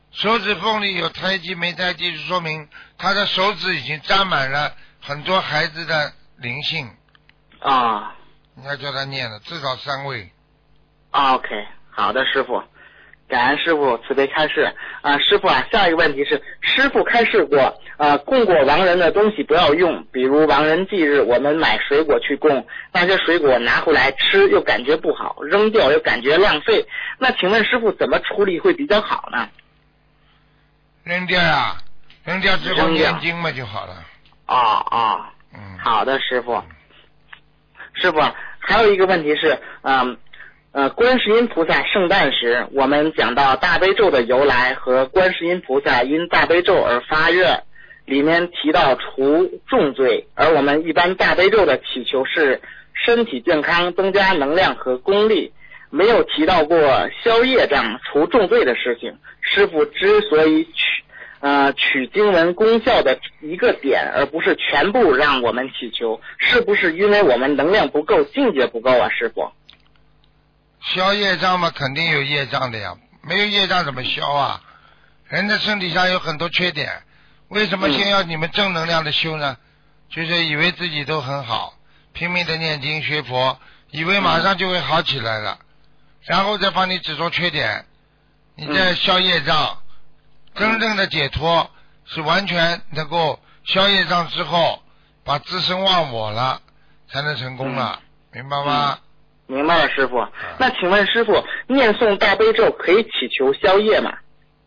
手指缝里有胎记没胎记，说明他的手指已经沾满了很多孩子的灵性啊。 你要叫他念了，至少三位。 OK， 好的，师傅。感恩师傅慈悲开示啊，师傅啊，下一个问题是，师傅开示过啊，供过亡人的东西不要用，比如亡人忌日，我们买水果去供，那些水果拿回来吃又感觉不好，扔掉又感觉浪费，那请问师傅怎么处理会比较好呢？ 扔掉呀，扔掉之后念经嘛就好了。 哦哦，嗯，好的，师傅。师傅，还有一个问题是，嗯。呃，观世音菩萨圣诞时，我们讲到大悲咒的由来和观世音菩萨因大悲咒而发愿，里面提到除重罪，而我们一般大悲咒的祈求是身体健康、增加能量和功力，没有提到过消业障、除重罪的事情。师父之所以取呃取经文功效的一个点，而不是全部让我们祈求，是不是因为我们能量不够、境界不够啊？师父？ 消业障嘛，肯定有业障的呀，没有业障怎么消啊？人的身体上有很多缺点，为什么先要你们正能量的修呢？就是以为自己都很好，拼命的念经学佛，以为马上就会好起来了，然后再帮你指出缺点，你再消业障。真正的解脱是完全能够消业障之后，把自身忘我了，才能成功了，明白吗？ 明白了，师傅。那请问师傅，念诵大悲咒可以祈求消业吗？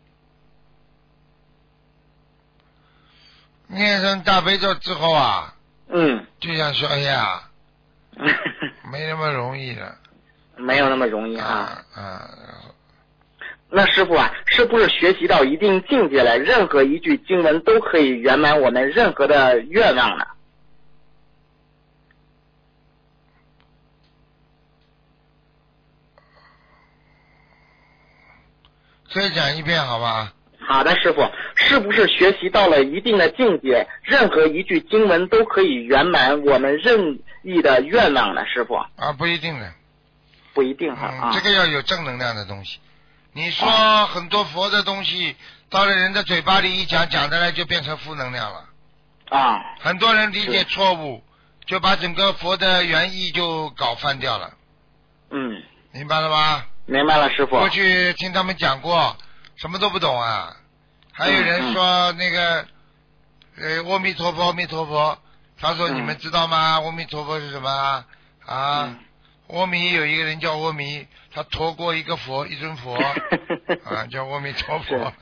念诵大悲咒之后啊， 嗯， 就像消业啊，没那么容易的。 没有那么容易啊。 啊啊。 那师傅啊，是不是学习到一定境界了，任何一句经文都可以圆满我们任何的愿望呢？ 再讲一遍好吧？ 好的，师傅，是不是学习到了一定的境界，任何一句经文都可以圆满我们任意的愿望呢？师傅？ 啊，不一定的。 不一定哈、 嗯、 啊。 这个要有正能量的东西。你说很多佛的东西，到了人的嘴巴里一讲，讲的来就变成负能量了。 啊。 很多人理解错误，就把整个佛的原意就搞翻掉了。 嗯。 明白了吗？ 明白了，师傅。 过去听他们讲过，什么都不懂啊。还有人说那个，呃，阿弥陀佛，阿弥陀佛。他说、嗯、你们知道吗？阿弥陀佛是什么啊？啊，嗯、阿弥有一个人叫阿弥，他驮过一个佛，一尊佛，啊，叫阿弥陀佛。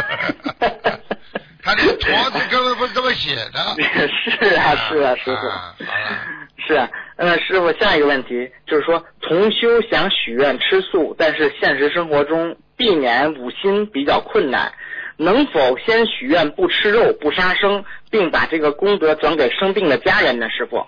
他那个驮字根本不是这么写的。 是啊，是啊，师傅。 啊、好了。 是啊，呃，师傅，下一个问题就是说，同修想许愿吃素，但是现实生活中避免五辛比较困难，能否先许愿不吃肉、不杀生，并把这个功德转给生病的家人呢？师傅？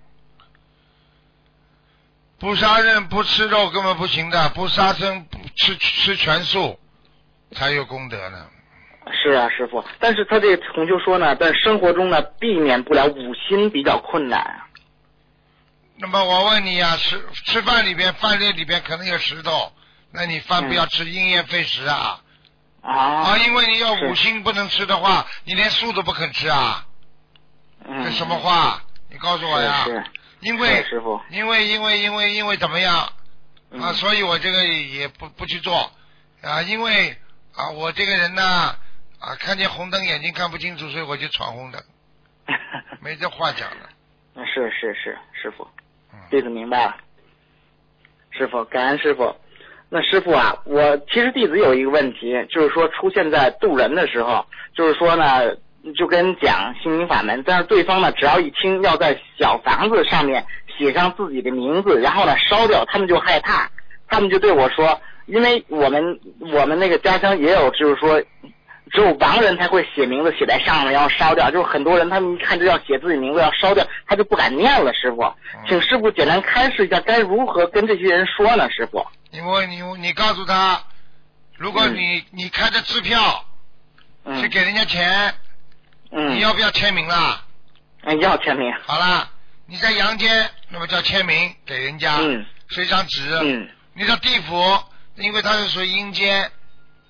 不杀人、不吃肉根本不行的，不杀生、不吃吃全素才有功德呢。 是啊，师傅，但是他这个同修说呢，在生活中呢，避免不了五辛比较困难。 那么我问你呀、啊，吃吃饭里边饭粒里边可能有石头，那你饭不要吃，因噎废食啊。 啊。 啊，因为你要五辛不能吃的话，你连素都不肯吃啊。 嗯。 这什么话？你告诉我呀。 是。 因为师傅。 因为因为因为因为怎么样？ 嗯、 啊，所以我这个也不不去做啊，因为啊我这个人呢啊看见红灯眼睛看不清楚，所以我就闯红灯。没这话讲的。 是是是，师傅。弟子明白了，师傅，感恩师傅。那师傅啊，我其实弟子有一个问题，就是说出现在渡人的时候，就是说呢，就跟讲心灵法门，但是对方呢，只要一听要在小房子上面写上自己的名字，然后呢烧掉，他们就害怕，他们就对我说，因为我们我们那个家乡也有，就是说。只有亡人才会写名字写在上面，然后烧掉。就是很多人他们一看就要写自己名字要烧掉，他就不敢念了。师傅，请师傅简单开示一下，该如何跟这些人说呢？师傅， 因为你你告诉他，如果你、嗯、你开着支票，嗯、去给人家钱， 嗯， 你要不要签名啦？ 嗯，要签名。 好啦，你在阳间，那么叫签名给人家， 嗯， 是一张纸。 嗯， 你到地府，因为它是属于阴间。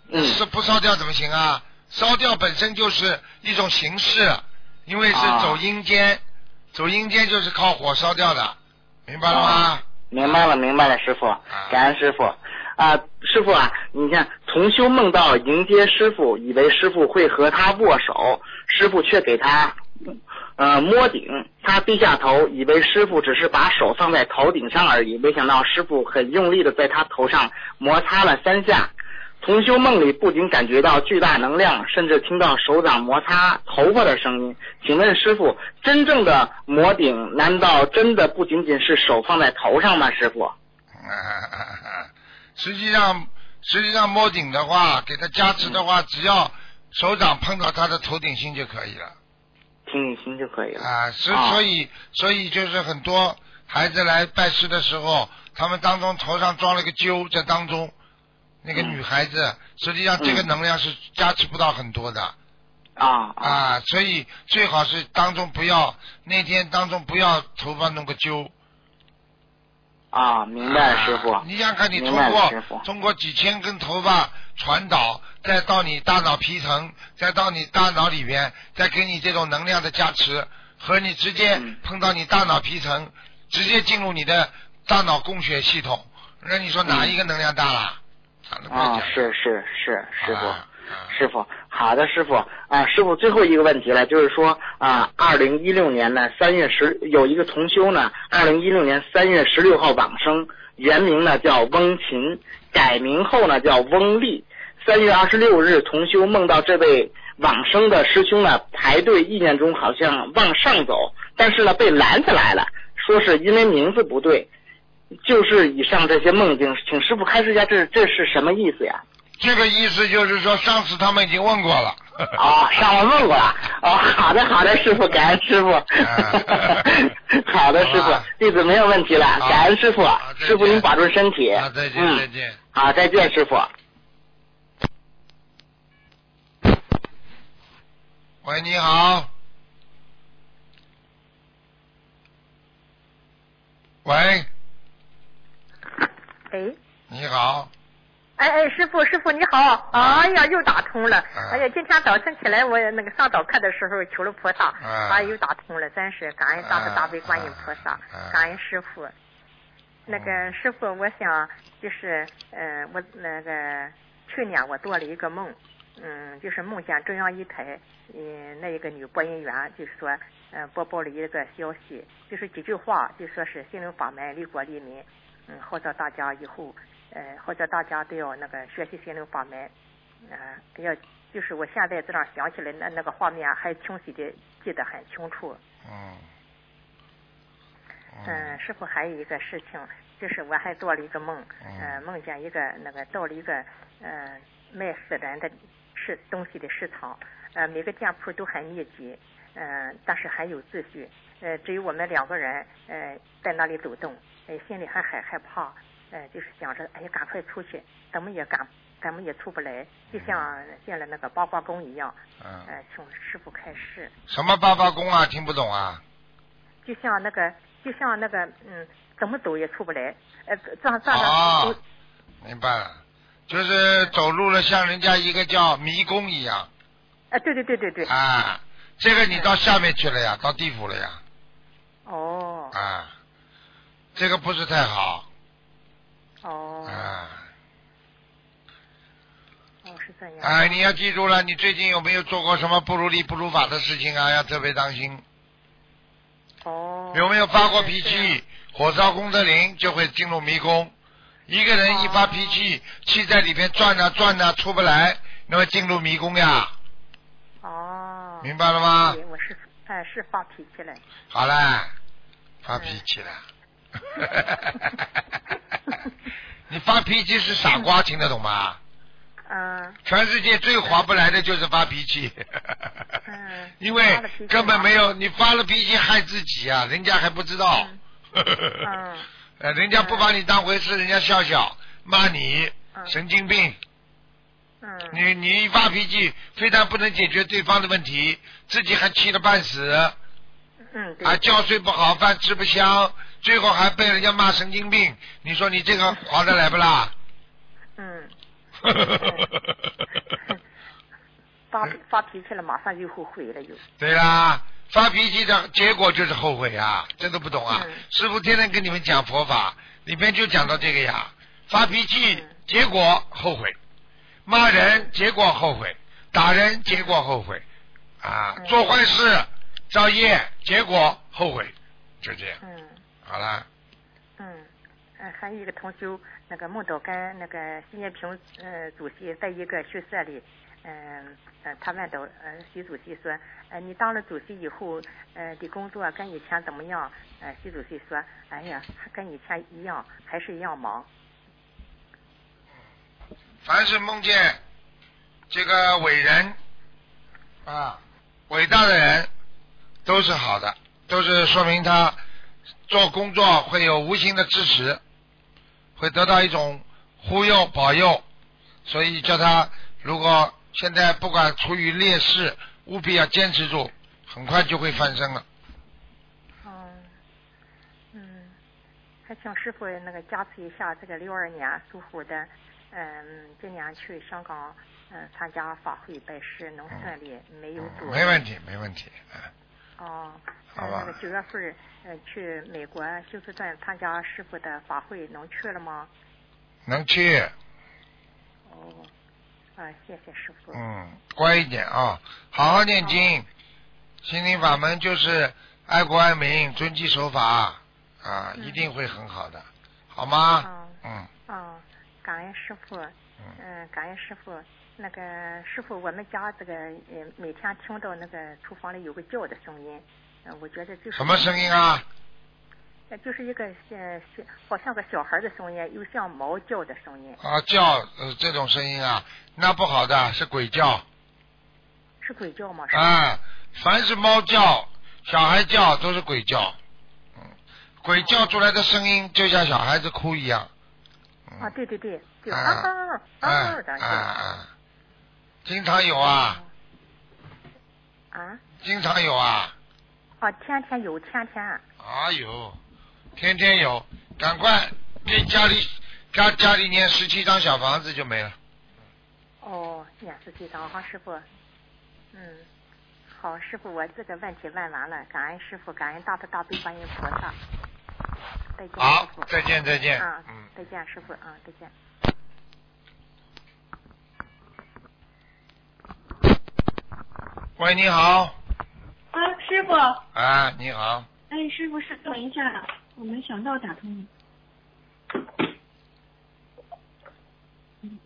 嗯。 是不烧掉怎么行啊？烧掉本身就是一种形式，因为是走阴间，啊、走阴间就是靠火烧掉的，明白了吗？啊、 明白了，明白了，师傅，感恩师傅。啊，师傅啊，你看同修梦到迎接师傅，以为师傅会和他握手，师傅却给他呃摸顶，他低下头，以为师傅只是把手放在头顶上而已，没想到师傅很用力的在他头上摩擦了三下。同修梦里不仅感觉到巨大能量，甚至听到手掌摩擦头发的声音。请问师傅，真正的摩顶难道真的不仅仅是手放在头上吗？师傅？ 实际上，实际上摸顶的话，给他加持的话，只要手掌碰到他的头顶心就可以了。 头顶心就可以了。 啊，所所以所以就是很多孩子来拜师的时候，他们当中头上装了个揪在当中，那个女孩子，嗯、实际上这个能量是加持不到很多的。 啊啊，所以最好是当中不要那天当中不要头发弄个揪。 啊，明白了，师傅。 啊、你想看，你通过通过几千根头发传导，再到你大脑皮层，再到你大脑里边，再给你这种能量的加持，和你直接碰到你大脑皮层，嗯、直接进入你的大脑供血系统，那你说哪一个能量大了？ 嗯、啊，是是是，师傅。啊师傅，好的，师傅啊，师傅最后一个问题了，就是说啊，二零一六年呢三月十有一个同修呢，二零一六年三月十六号往生，原名呢叫翁琴，改名后呢叫翁丽。三月二十六日，同修梦到这位往生的师兄呢排队意念中好像往上走，但是呢被拦下来了，说是因为名字不对。就是以上这些梦境，请师傅开示一下，这这是什么意思呀？ 这个意思就是说，上次他们已经问过了。 哦，上次问过了。哦，好的，好的，师傅，感恩师傅。好的，师傅，弟子没有问题了，感恩师傅。师傅您保重身体。 啊，再见，再见。 好，再见，师傅。 喂，你好。喂。 哎。 你好。 哎哎，师傅，师傅你好！哎呀，又打通了！哎呀，今天早晨起来，我那个上早课的时候求了菩萨，啊，又打通了，真是感恩大慈大悲观音菩萨，感恩师傅。那个师傅，我想就是，嗯、呃，我那个去年我做了一个梦，嗯，就是梦见中央一台，嗯，那一个女播音员就是说，嗯、呃，播报了一个消息，就是几句话，就说是心灵法门利国利民，嗯，号召大家以后。呃，或者大家都要那个学习心灵法门，呃，要就是我现在这样想起来，那那个画面还清晰的记得很清楚。 嗯。 嗯、呃，师傅还有一个事情，就是我还做了一个梦，呃，梦见一个那个到了一个呃卖死人的市东西的市场，呃，每个店铺都很密集，嗯、呃，但是还有秩序，呃，只有我们两个人，呃，在那里走动，呃，心里还很害怕。呃，就是想着，哎呀，赶快出去，怎么也赶，怎么也出不来，就像进了那个八卦宫一样。嗯。呃，请师傅开示。 什么八卦宫啊？听不懂啊。 就像那个，就像那个，嗯，怎么走也出不来，呃，这样这样。 哦，明白了，就是走路了，像人家一个叫迷宫一样。 啊，对对对对对。 啊，这个你到下面去了呀，嗯、到地府了呀。 哦。 啊，这个不是太好。 哦。 啊。 哦，是这样。 哎，你要记住了，你最近有没有做过什么不如理不如法的事情啊？要特别当心。 哦。 有没有发过脾气？火烧功德林就会进入迷宫。一个人一发脾气，气在里边转啊转啊出不来，那么进入迷宫呀。 哦。 明白了吗？ 对，我是哎是发脾气了。 好了，发脾气了。 嗯、 你发脾气是傻瓜，听得懂吗？ 嗯。 全世界最划不来的就是发脾气。 嗯。 因为根本没有，你发了脾气害自己啊，人家还不知道。 嗯。 呃，人家不把你当回事，人家笑笑骂你、 嗯、 神经病。 嗯。 你你一发脾气，非但不能解决对方的问题，自己还气得半死。 嗯。对。 啊，觉睡不好，饭吃不香。最后还被人家骂神经病，你说你这个划得来不啦？ 嗯。 发发脾气了，马上就后悔了，就。 对啦，发脾气的结果就是后悔啊，这都不懂啊！ 嗯、 师父天天跟你们讲佛法，里边就讲到这个呀，发脾气、嗯、结果后悔，骂人结果后悔，打人结果后悔，啊， 嗯、 做坏事造业结果后悔，就这样。 嗯。 好了。 嗯。嗯，还有一个同修，那个梦到跟那个习近平呃主席在一个宿舍里。嗯呃，他问到呃习主席说，呃你当了主席以后，呃的工作跟以前怎么样？呃习主席说，哎呀，跟以前一样，还是一样忙。 凡是梦见这个伟人啊，伟大的人，都是好的，都是说明他做工作会有无形的支持，会得到一种忽悠保佑，所以叫他如果。现在不管处于劣势，务必要坚持住，很快就会翻身了。 嗯，嗯，还请师傅那个加持一下这个六二年属虎的，嗯，今年去香港嗯参加法会拜师能顺利，嗯、没有阻碍。 没问题，没问题。 嗯、哦， 好吧。 那个九月份嗯、呃、去美国休斯顿参加师傅的法会，能去了吗？ 能去。 哦。啊，谢谢师傅。 嗯，乖一点啊，好好念经。心灵法门就是爱国爱民、遵纪守法啊，嗯、一定会很好的，好吗？ 嗯。 嗯。 嗯，感恩师傅。嗯。嗯，感恩师傅。那个师傅，我们家这个呃每天听到那个厨房里有个叫的声音，嗯、呃，我觉得就是什么声音啊？ 呃，就是一个呃小，好像个小孩的声音，又像猫叫的声音。 啊，叫呃这种声音啊，那不好的，是鬼叫。 是鬼叫吗？ 啊，凡是猫叫、小孩叫都是鬼叫。嗯，鬼叫出来的声音就像小孩子哭一样。 嗯、啊，对对对，就啊啊啊啊的。 啊啊！经常有啊。 啊？ 经常有啊。 啊，天天有，天天。 啊有。天天有，赶快给家里家家里念十七张小房子就没了。 哦，念十七张，好师傅。嗯，好师傅，我这个问题问完了，感恩师傅，感恩大慈大悲观音菩萨。再见， 好师傅。 再见再见。 啊、嗯，再见师傅，啊，再见。 喂，你好。 啊，师傅。 啊，你好。 哎，师傅，是等一下。我没想到打通你。嗯。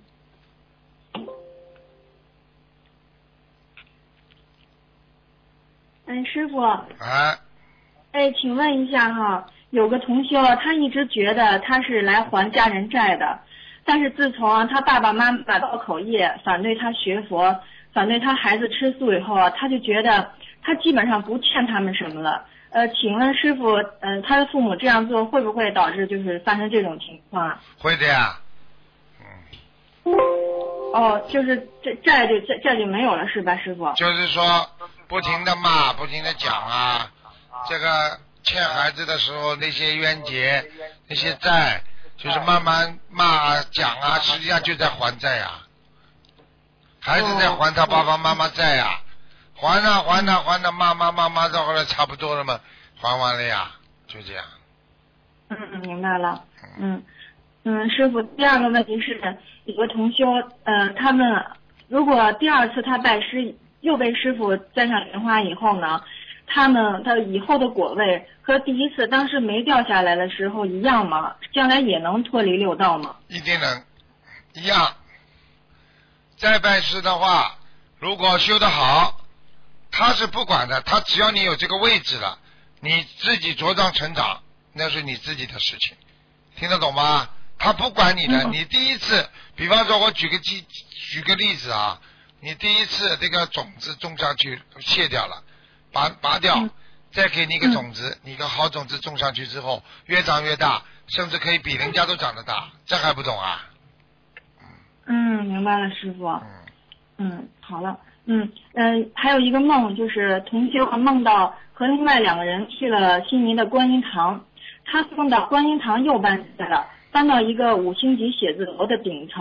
哎，师傅。 啊。 哎，请问一下哈，有个同修，他一直觉得他是来还家人债的，但是自从他爸爸妈妈造口业，反对他学佛，反对他孩子吃素以后啊，他就觉得他基本上不欠他们什么了。呃，请问师傅，嗯、呃，他的父母这样做会不会导致就是发生这种情况？ 会的呀。 嗯。哦，就是这债就债债就没有了是吧，师傅？ 就是说，不停的骂，不停的讲啊，这个欠孩子的时候那些冤结、那些债，就是慢慢骂讲啊，实际上就在还债呀、啊，孩子在还他爸爸妈妈债呀、啊。还呐还呐还呐，骂骂骂骂到后来差不多了嘛，还完了呀，就这样。 嗯嗯，明白了。嗯嗯，师傅，第二个问题是，有个同修，呃，他们如果第二次他拜师又被师傅栽上莲花以后呢，他们他以后的果位和第一次当时没掉下来的时候一样吗？将来也能脱离六道吗？ 一定能，一样。再拜师的话，如果修得好。他是不管的，他只要你有这个位置了，你自己茁壮成长，那是你自己的事情，听得懂吗？他不管你的，你第一次，比方说我举个例举个例子啊，你第一次这个种子种上去卸掉了，拔拔掉，再给你一个种子，你一个好种子种上去之后，越长越大，甚至可以比人家都长得大，这还不懂啊？ 嗯，明白了，师傅。嗯，嗯，好了。嗯嗯、呃，还有一个梦，就是同修梦到和另外两个人去了悉尼的观音堂，他梦到观音堂又搬起来了，搬到一个五星级写字楼的顶层，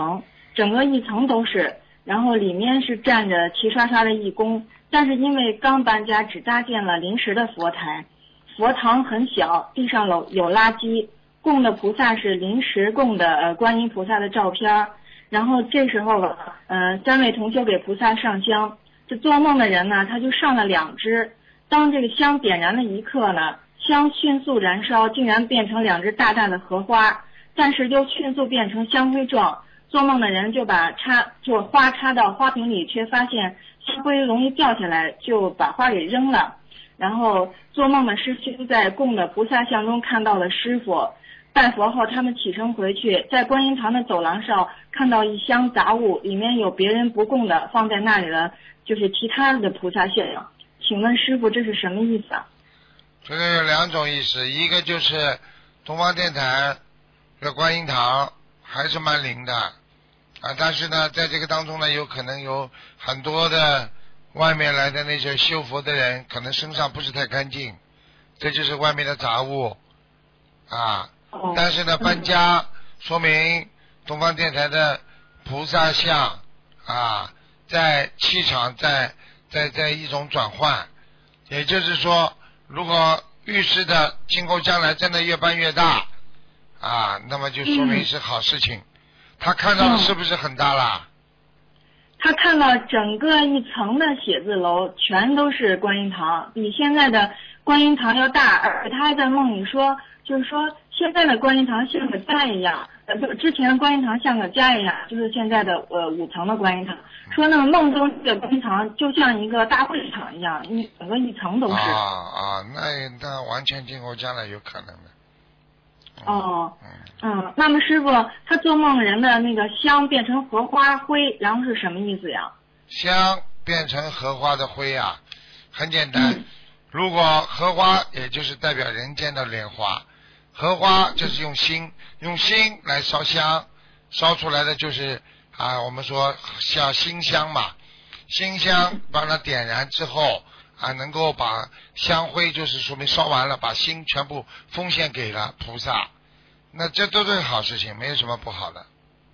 整个一层都是，然后里面是站着齐刷刷的义工，但是因为刚搬家，只搭建了临时的佛台，佛堂很小，地上有有垃圾，供的菩萨是临时供的呃观音菩萨的照片。然后这时候呃三位同修给菩萨上香，这做梦的人呢他就上了两支，当这个香点燃的一刻呢，香迅速燃烧，竟然变成两只大大的荷花，但是又迅速变成香灰状。做梦的人就把插就花插到花瓶里，却发现香灰容易掉下来，就把花给扔了。然后做梦的师兄在供的菩萨像中看到了师傅，拜佛后他们启程回去，在观音堂的走廊上看到一箱杂物，里面有别人不供的放在那里的就是其他的菩萨像。请问师傅这是什么意思啊？ 这个有两种意思，一个就是东方电台的观音堂还是蛮灵的啊，但是呢在这个当中呢有可能有很多的外面来的那些修佛的人可能身上不是太干净，这就是外面的杂物啊。但是呢搬家说明东方电台的菩萨像啊在气场在在在一种转换，也就是说如果预示的今后将来真的越办越大啊，那么就说明是好事情。嗯、他看到的是不是很大啦？ 他看到整个一层的写字楼全都是观音堂，比现在的观音堂要大，而他还在梦里说，就是说现在的观音堂像个家一样，呃，不，之前的观音堂像个家一样，就是现在的呃五层的观音堂。说那个梦中这个观音堂就像一个大会场一样，一整个一层都是。 啊啊，那那完全今后将来有可能的。 嗯、哦，嗯，那么师傅，他做梦人的那个香变成荷花灰，然后是什么意思呀？ 香变成荷花的灰啊，很简单。嗯、如果荷花也就是代表人间的莲花，荷花就是用心用心来烧香，烧出来的就是啊，我们说叫心香嘛。心香把它点燃之后啊，能够把香灰就是说明烧完了，把心全部奉献给了菩萨，那这都是好事情，没有什么不好的。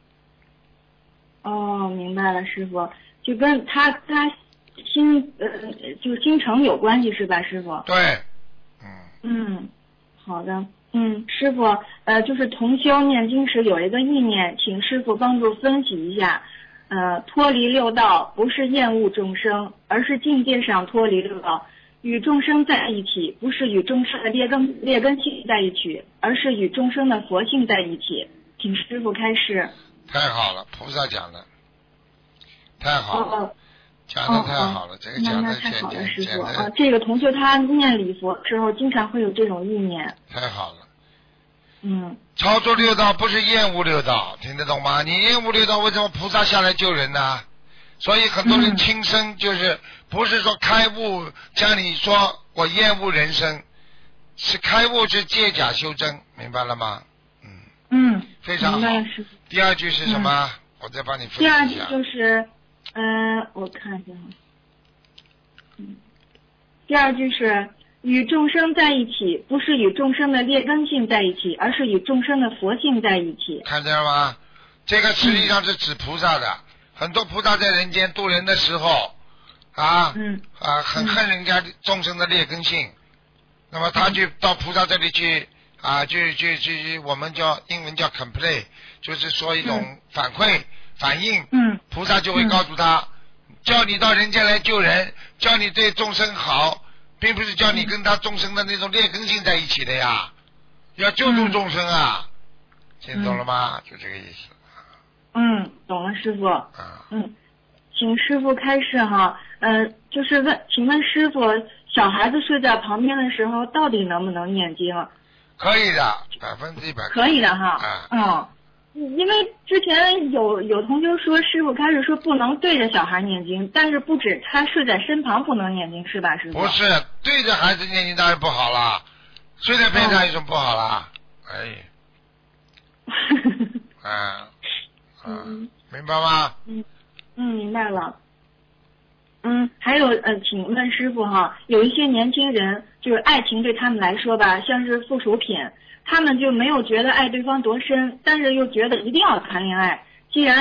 哦，明白了，师傅，就跟他他心呃就是心诚有关系是吧，师傅？ 对，嗯。 嗯，好的，嗯，师傅，呃，就是同修念经时有一个意念，请师傅帮助分析一下。呃，脱离六道不是厌恶众生，而是境界上脱离六道，与众生在一起，不是与众生的劣根劣根性在一起，而是与众生的佛性在一起。请师傅开示。 太好了，菩萨讲的太好了，哦、讲的太好了，哦、这个讲的太好了，师傅啊，这个同学他念礼佛之后，经常会有这种意念。 太好了。 嗯， 超出六道不是厌恶六道，听得懂吗？你厌恶六道，为什么菩萨下来救人呢？所以很多人轻生，就是、嗯、不是说开悟，像你说我厌恶人生，是开悟是借假修真，明白了吗？嗯嗯， 非常好。第二句是什么？嗯、我再帮你分析一下。第二句就是，嗯、呃，我看一下，嗯，第二句是。与众生在一起，不是与众生的劣根性在一起，而是与众生的佛性在一起。 看见了吗？这个实际上是指菩萨的。嗯、很多菩萨在人间度人的时候，啊， 嗯， 啊，很恨人家众生的劣根性，那么他就到菩萨这里去，啊，去去去，我们叫英文叫 complain， 就是说一种反馈、嗯、反应。 嗯， 菩萨就会告诉他，嗯、叫你到人间来救人，叫你对众生好。并不是叫你跟他众生的那种劣根性在一起的呀，要救助众生啊，听懂了吗？就这个意思。 嗯，懂了，师傅。啊。嗯，请师傅开示哈，呃，就是问，请问师傅，小孩子睡在旁边的时候，到底能不能念经？ 可以的，百分之一百。 可以的哈。 啊。 嗯。因为之前有有同学说师傅开始说不能对着小孩念经，但是不止他睡在身旁不能念经是吧师傅？ 不是，对着孩子念经当然不好啦，睡在边上有什么不好啦？哎，啊，嗯，明白吗？ 嗯嗯，明白了。嗯，还有呃，请问师傅哈，有一些年轻人就是爱情对他们来说吧，像是附属品。他们就没有觉得爱对方多深，但是又觉得一定要谈恋爱。既然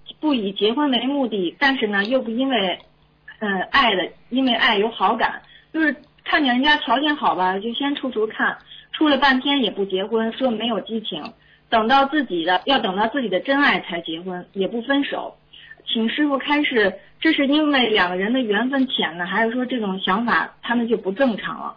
不以结婚为目的，但是呢又不因为呃爱的，因为爱有好感，就是看见人家条件好吧，就先处处看，处了半天也不结婚，说没有激情，等到自己的要等到自己的真爱才结婚，也不分手。请师父开示，这是因为两个人的缘分浅呢，还是说这种想法他们就不正常了？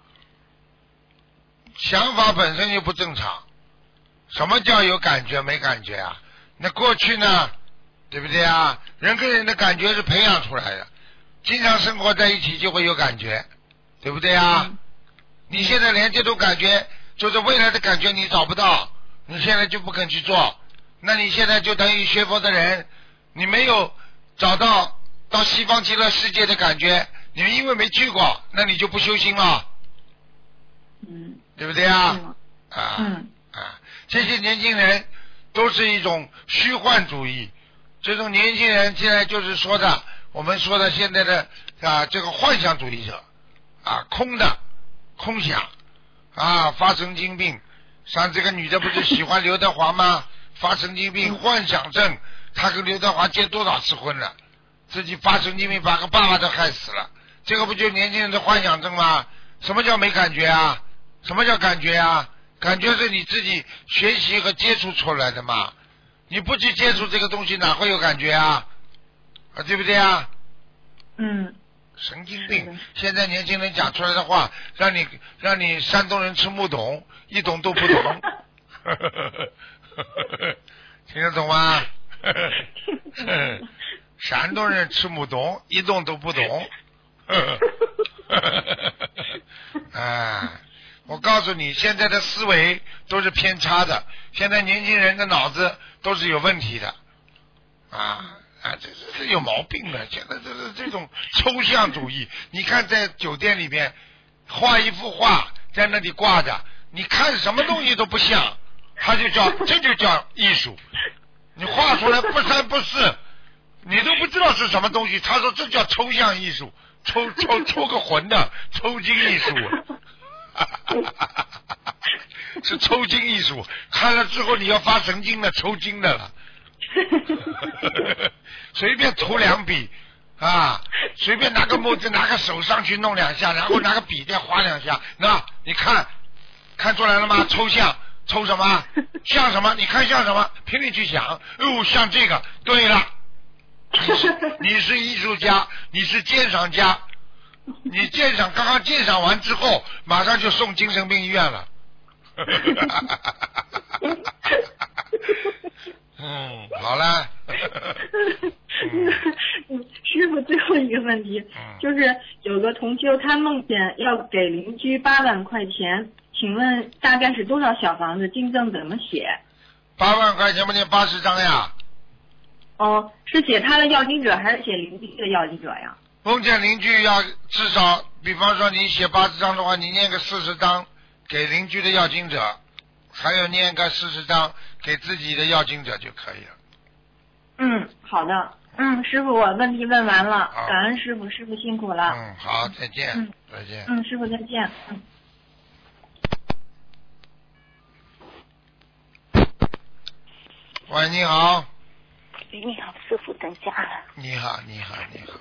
想法本身就不正常。什么叫有感觉没感觉啊？那过去呢，对不对啊？人跟人的感觉是培养出来的，经常生活在一起就会有感觉，对不对啊？嗯、你现在连这种感觉，就是未来的感觉你找不到，你现在就不肯去做，那你现在就等于学佛的人，你没有找到到西方极乐世界的感觉，你们因为没去过，那你就不修心了， 嗯， 对不对啊？ 嗯、 啊， 嗯啊，这些年轻人都是一种虚幻主义，这种年轻人现在就是说的，我们说的现在的啊这个幻想主义者啊，空的空想啊，发神经病。像这个女的不是喜欢刘德华吗？发神经病，幻想症，她跟刘德华结多少次婚了，自己发神经病，把个爸爸都害死了，这个不就年轻人的幻想症吗？什么叫没感觉啊？什么叫感觉啊？感觉是你自己学习和接触出来的嘛，你不去接触这个东西哪会有感觉啊？啊，对不对啊？ 嗯。 神经病！现在年轻人讲出来的话，让你让你山东人吃木懂，一懂都不懂。听得懂吗？山东人吃木懂，一懂都不懂。哎，我告诉你，现在的思维都是偏差的，现在年轻人的脑子都是有问题的啊。啊，这这这有毛病了！现在这这这种抽象主义，你看在酒店里边画一幅画在那里挂着，你看什么东西都不像，它就叫这就叫艺术。你画出来不三不四，你都不知道是什么东西。他说这叫抽象艺术，抽抽抽个魂的抽筋艺术，是抽筋艺术。看了之后你要发神经的，抽筋的了。随便涂两笔啊，随便拿个墨子拿个手上去弄两下，然后拿个笔再划两下，那你看看出来了吗？抽象，抽什么？像什么？你看像什么？拼命去想，哦，像这个。对了，你是你是艺术家，你是鉴赏家，你鉴赏刚刚鉴赏完之后，马上就送精神病医院了。嗯，好了。 嗯，师傅，最后一个问题，嗯、就是有个同修他梦见要给邻居八万块钱，请问大概是多少小房子？经证怎么写？ 八万块钱不念八十张呀？ 哦，是写他的要经者还是写邻居的要经者呀？ 梦见邻居要至少，比方说你写八十张的话，你念个四十张给邻居的要经者，还有念个四十张给自己的要经者就可以了。 嗯，好的。嗯，师傅，我问题问完了，感恩师傅，师傅辛苦了。 嗯，好，再见。 嗯， 再见。 嗯，师傅再见。嗯。 喂，你好。 你好，师傅，等下了。 你好，你好，你好。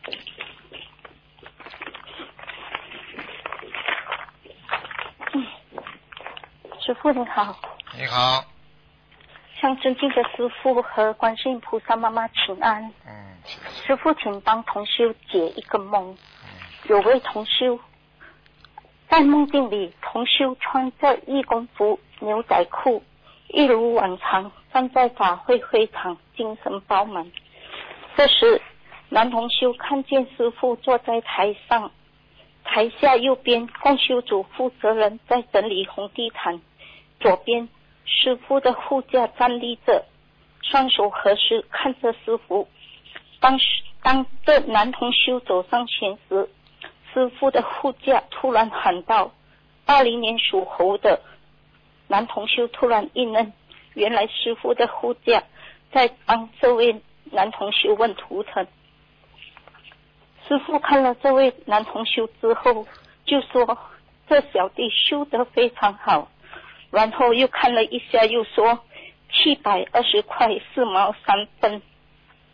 嗯，师傅你好。 你好。 向尊敬的师父和观世音菩萨妈妈请安。 嗯，谢谢。 师父，请帮同修解一个梦。嗯、有位同修在梦境里，同修穿着义工服、牛仔裤，一如往常站在法会会场，精神饱满。这时，男同修看见师父坐在台上，台下右边共修组负责人在整理红地毯，左边师父的护驾站立着，双手合十看着师父。当当这男同修走上前时，师父的护驾突然喊道：二零年属猴的。男同修突然一愣，原来师父的护驾在帮这位男同修问图腾。师父看了这位男同修之后就说：这小弟修得非常好。然后又看了一下又说七百二十块四毛三分。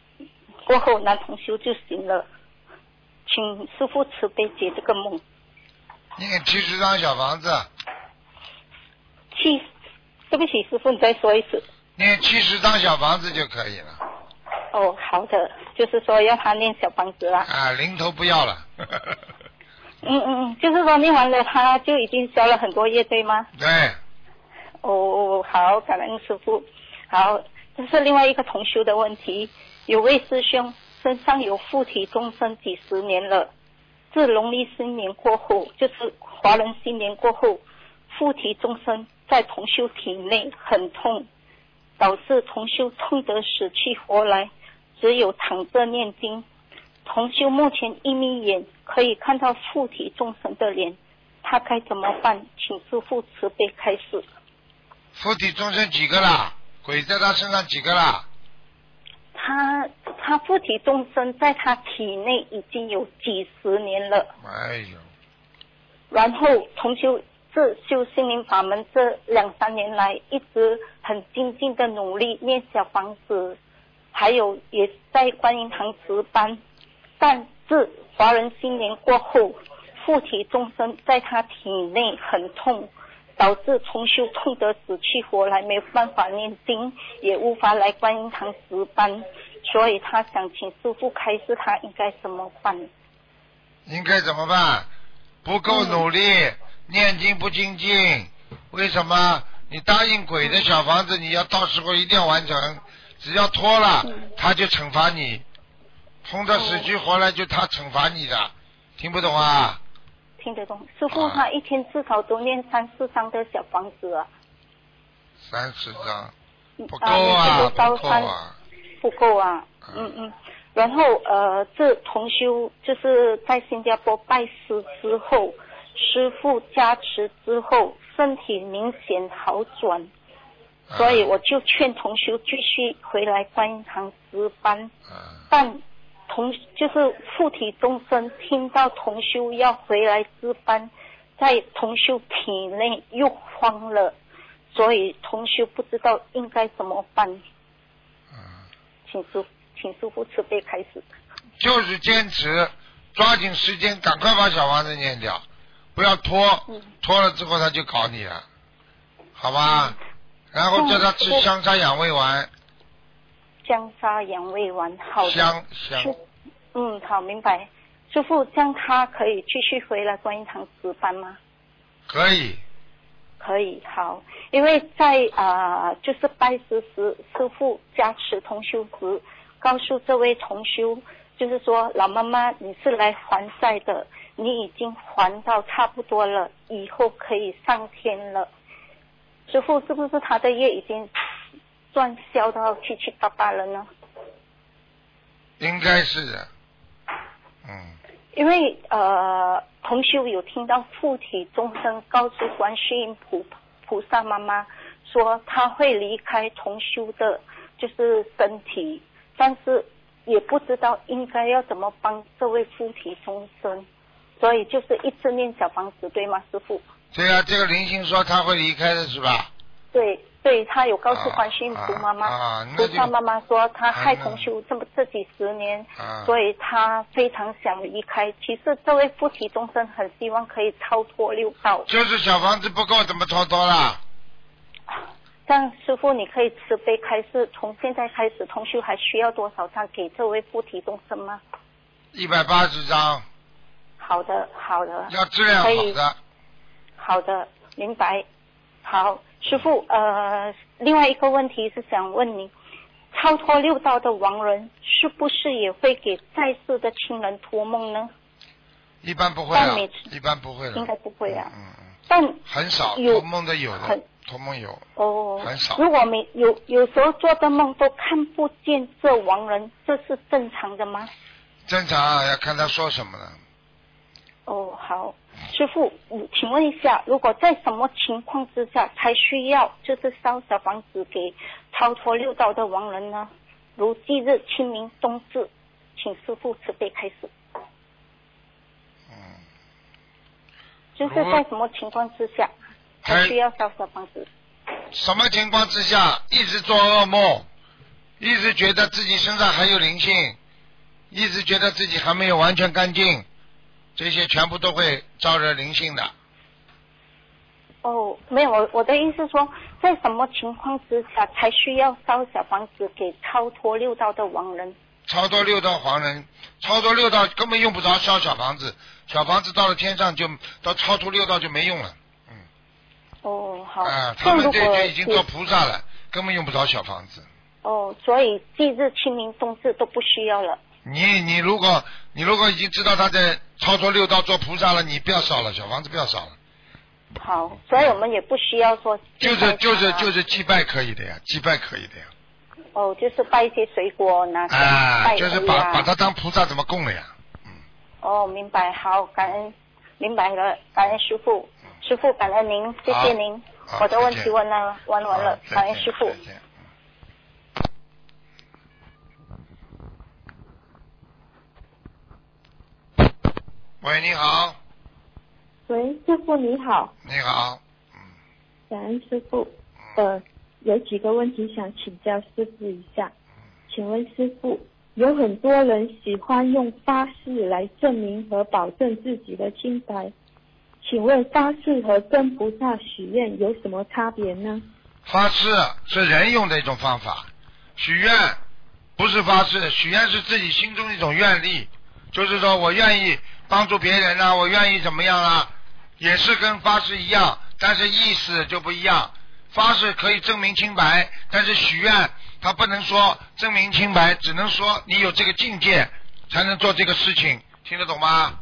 过后男同修就醒了，请师父慈悲解这个梦。 念七十张小房子。 七，对不起，师父，你再说一次。 念七十张小房子就可以了。 哦，好的，就是说要他念小房子啦。 啊，零头不要了。 嗯嗯，就是说念完了他就已经消了很多业，对吗？ 对。 哦，好，感恩师父。好，这是另外一个同修的问题。有位师兄身上有附体众生几十年了，自农历新年过后，就是华人新年过后，附体众生在同修体内很痛，导致同修痛得死去活来，只有躺着念经。同修目前一眯眼可以看到附体众生的脸，他该怎么办？请师父慈悲开示。 附体众生几个啦？鬼在他身上几个啦？ 他他附体众生在他体内已经有几十年了。 哎呦！ 然后同修自修心灵法门这两三年来，一直很精进的努力念小房子，还有也在观音堂值班。但自华人新年过后，附体众生在他体内很痛，导致重修痛得死去活来，没有办法念经，也无法来观音堂值班，所以他想请师父开示他应该怎么办。 应该怎么办？不够努力，嗯、念经不精进，为什么？你答应鬼的小房子，你要到时候一定要完成，只要拖了，嗯、他就惩罚你。痛得死去活来就他惩罚你的，听不懂啊？ 听得懂。师父他一天至少都念三四张的小房子啊。 三四张不够啊，不够啊， 不够啊。嗯嗯。然后呃，这同修就是在新加坡拜师之后，师父加持之后，身体明显好转，啊、所以我就劝同修继续回来观音堂值班，啊、但。同就是附体众生听到同修要回来值班，在同修体内又慌了，所以同修不知道应该怎么办。嗯，请师请师父慈悲开始。 就是坚持，抓紧时间，赶快把小房子念掉，不要拖，嗯、拖了之后他就搞你了，好吧？嗯、然后叫他吃香砂养胃丸。 香砂养胃丸，好的。 香香。 嗯，好，明白。师父，这样他可以继续回来观音堂值班吗？ 可以。 可以，好。因为在啊、呃，就是拜师时，师父加持同修时，告诉这位同修，就是说，老妈妈，你是来还债的，你已经还到差不多了，以后可以上天了。师父，是不是他的业已经赚销到七七八八了呢？ 应该是的，嗯。 因为呃，同修有听到附体众生告诉观世音菩菩萨妈妈说他会离开同修的，就是身体，但是也不知道应该要怎么帮这位附体众生，所以就是一直念小房子，对吗，师父？ 对啊，这个灵性说他会离开的是吧？ 对。对，他有告诉观世音菩妈妈， 啊啊、 菩萨妈妈说他害同修这么这几十年， 啊、 所以他非常想离开。其实这位附体众生很希望可以超脱六道。 就是小房子不够，怎么超脱啦？ 这样师父，你可以慈悲开示，从现在开始，同修还需要多少张给这位附体众生吗？ 一百八十张。 好的，好的。 要质量好的。 好的，明白。好。师父，呃，另外一个问题是想问你，超脱六道的亡人是不是也会给在世的亲人托梦呢？ 一般不会啊，一般不会的， 应该不会啊。 嗯嗯。 但很少托梦的有的，托梦有。 哦。 很少。 如果没有有时候做的梦都看不见这亡人，这是正常的吗？ 正常啊，要看他说什么了。 哦，好。师父，请问一下，如果在什么情况之下才需要就是烧小房子给超脱六道的亡人呢？如忌日、清明、冬至，请师父慈悲开始。 嗯。 就是在什么情况之下才需要烧小房子？ 什么情况之下一直做噩梦，一直觉得自己身上还有灵性， 一直觉得自己还没有完全干净，这些全部都会招惹灵性的。 哦，没有，我我的意思说，在什么情况之下才需要烧小房子给超脱六道的亡人？ 超脱六道亡人，超脱六道根本用不着烧小房子，小房子到了天上就到超脱六道就没用了。嗯。 哦，好。 啊，他们这就已经做菩萨了，根本用不着小房子。 哦，所以忌日、清明、冬至都不需要了。 你你如果你如果已经知道他在超脱六道做菩萨了，你不要烧了，小房子不要烧了。 好，所以我们也不需要说。 就是就是就是祭拜可以的呀，祭拜可以的呀。 哦，就是拜一些水果拿去啊， 拜就是把把他当菩萨怎么供了呀？ 嗯。哦，明白，好，感恩，明白了，感恩师父，师父感恩您，谢谢您，我的问题问了，问完了，感恩师父。 喂，你好。 喂，师父你好。 你好。嗯。 感恩师父，呃，有几个问题想请教师父一下。请问师父，有很多人喜欢用发誓来证明和保证自己的清白，请问发誓和跟菩萨许愿有什么差别呢？ 发誓是人用的一种方法，许愿不是发誓，许愿是自己心中一种愿力，就是说我愿意帮助别人啊，我愿意怎么样啊，也是跟发誓一样，但是意思就不一样。发誓可以证明清白，但是许愿他不能说证明清白，只能说你有这个境界才能做这个事情，听得懂吗？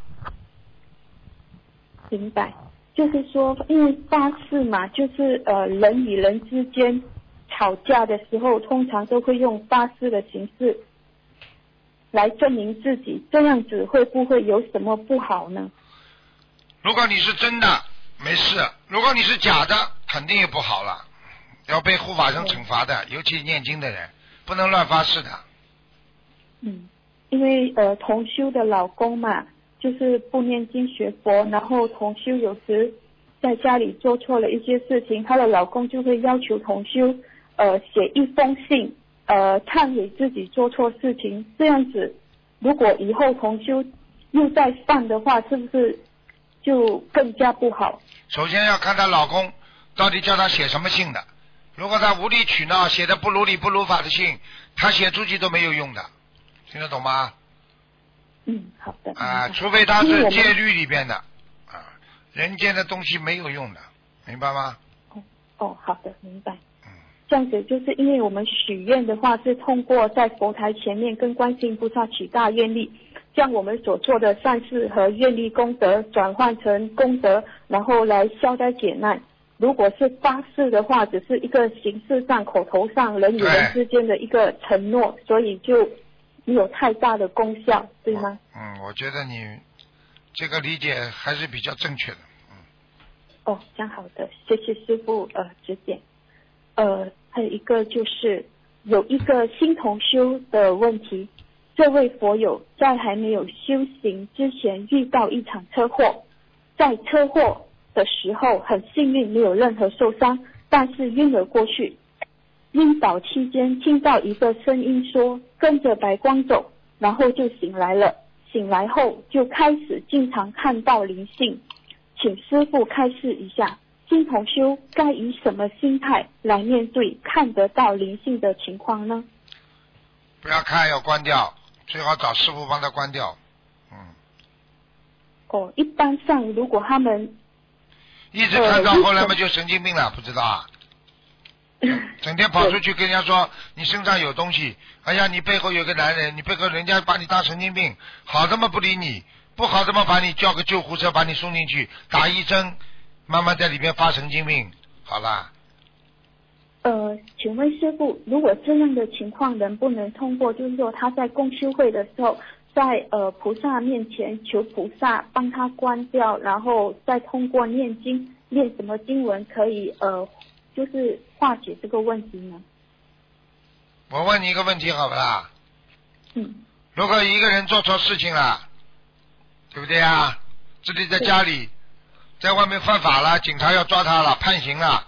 明白，就是说因为发誓嘛，就是呃人与人之间吵架的时候通常都会用发誓的形式来证明自己，这样子会不会有什么不好呢？ 如果你是真的没事，如果你是假的肯定也不好了，要被护法神惩罚的，尤其念经的人不能乱发誓的。 嗯，因为呃同修的老公嘛，就是不念经学佛，然后同修有时在家里做错了一些事情，她的老公就会要求同修呃写一封信呃忏悔自己做错事情，这样子如果以后同修又再犯的话，是不是就更加不好？ 首先要看她老公到底叫她写什么信的，如果她无理取闹，写的不如理不如法的信，她写出去都没有用的，听得懂吗？ 嗯，好的。 啊，除非她是戒律里边的啊，人间的东西没有用的，明白吗？ 哦哦，好的，明白。嗯，这样子就是因为我们许愿的话是通过在佛台前面跟观世音菩萨许大愿力，将我们所做的善事和愿力功德转换成功德，然后来消灾解难。如果是发誓的话，只是一个形式上口头上人与人之间的一个承诺，所以就没有太大的功效，对吗？ 嗯，我觉得你这个理解还是比较正确的。嗯。 哦，这样好的，谢谢师父呃指点。呃，还有一个就是有一个新同修的问题，这位佛友在还没有修行之前遇到一场车祸，在车祸的时候很幸运没有任何受伤，但是晕了过去。晕倒期间听到一个声音说跟着白光走，然后就醒来了。醒来后就开始经常看到灵性，请师父开示一下，新同修该以什么心态来面对看得到灵性的情况呢？ 不要看，要关掉，最好找师父帮他关掉。嗯。 哦，一般上如果他们一直看到后来嘛就神经病了，不知道啊。整天跑出去跟人家说你身上有东西，哎呀你背后有个男人，你背后人家把你当神经病，好的嘛不理你，不好的嘛把你叫个救护车把你送进去打一针，慢慢在里面发神经病，好啦。 呃，请问师父，如果这样的情况能不能通过就是说他在共修会的时候在呃菩萨面前求菩萨帮他关掉，然后再通过念经念什么经文可以呃就是化解这个问题呢？ 我问你一个问题好不啦？ 嗯。 如果一个人做错事情了，对不对啊？自己在家里，在外面犯法了，警察要抓他了，判刑了，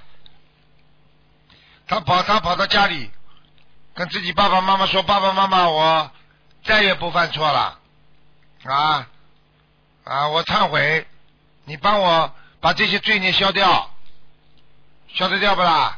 他跑他跑到家里，跟自己爸爸妈妈说：“爸爸妈妈，我再也不犯错了啊啊！我忏悔，你帮我把这些罪孽消掉，消得掉不啦？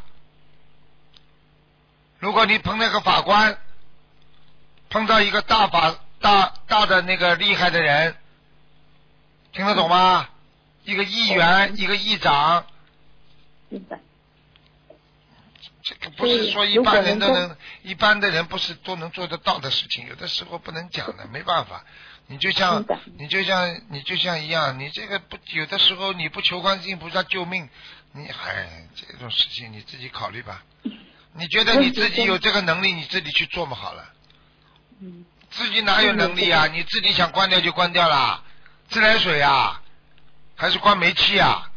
如果你碰那个法官，碰到一个大法大大的那个厉害的人，听得懂吗？一个议员，一个议长。 明白。 这个不是说一般人都能，一般的人不是都能做得到的事情，有的时候不能讲的，没办法。你就像你就像你就像一样，你这个不有的时候你不求观世音菩萨救命，你哎这种事情你自己考虑吧。你觉得你自己有这个能力，你自己去做嘛好了。 嗯。 自己哪有能力啊？你自己想关掉就关掉了，自来水啊，还是关煤气啊？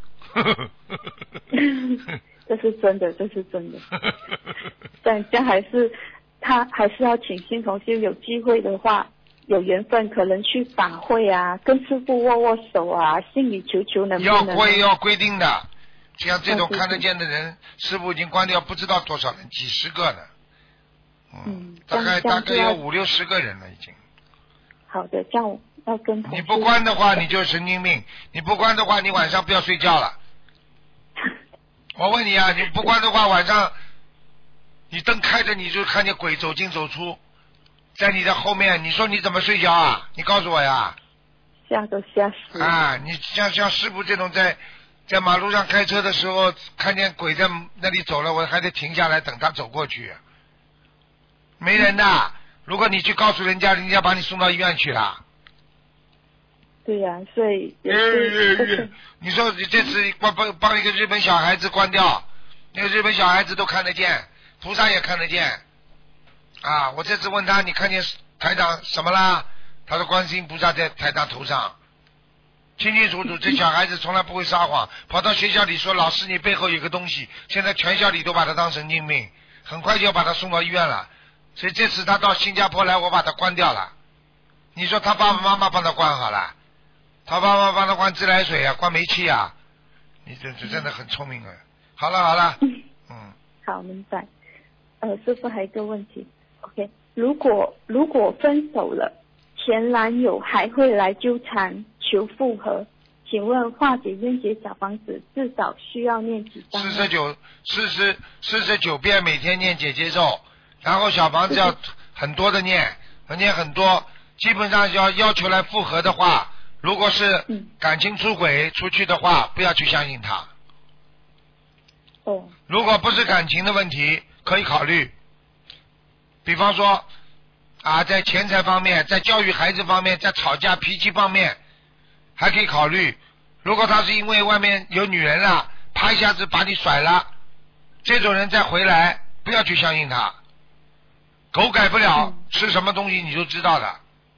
这是真的，这是真的。但这还是他还是要请新同修有机会的话，有缘分可能去法会啊，跟师父握握手啊，心里求求能不能？ 要规要规定的，像这种看得见的人，师父已经关掉不知道多少人，几十个呢。嗯， 嗯大概大概有五六十个人了已经。 好的，这样要跟同修。 你不关的话，你就神经病；你不关的话，你晚上不要睡觉了。我问你啊，你不关的话，晚上你灯开着，你就看见鬼走进走出，在你的后面，你说你怎么睡觉啊？你告诉我呀。 吓都吓死。 啊，你像像师傅这种在在马路上开车的时候，看见鬼在那里走了，我还得停下来等他走过去。没人的，如果你去告诉人家，人家把你送到医院去了。 对呀、啊，所以也是、 呃呃、你说你这次帮帮帮一个日本小孩子关掉，那个日本小孩子都看得见，菩萨也看得见啊！我这次问他，你看见台长什么啦？他说观世音菩萨在台长头上，清清楚楚。这小孩子从来不会撒谎，跑到学校里说老师你背后有个东西，现在全校里都把他当神经病，很快就要把他送到医院了。所以这次他到新加坡来，我把他关掉了。你说他爸爸妈妈帮他关好了？他爸爸帮他关自来水啊，关煤气啊，你这这真的很聪明啊！好了好了，嗯， 好明白。呃，师父还有一个问题 ，OK， 如果如果分手了，前男友还会来纠缠求复合，请问化解冤结小房子至少需要念几张？ 四十九四十四十九遍，每天念解结咒，然后小房子要很多的念，念很多，基本上要要求来复合的话。如果是感情出轨出去的话，不要去相信他。 哦。 如果不是感情的问题，可以考虑。比方说啊，在钱财方面，在教育孩子方面，在吵架脾气方面，还可以考虑。如果他是因为外面有女人了，啪一下子把你甩了，这种人再回来，不要去相信他。狗改不了，嗯、吃什么东西你就知道的。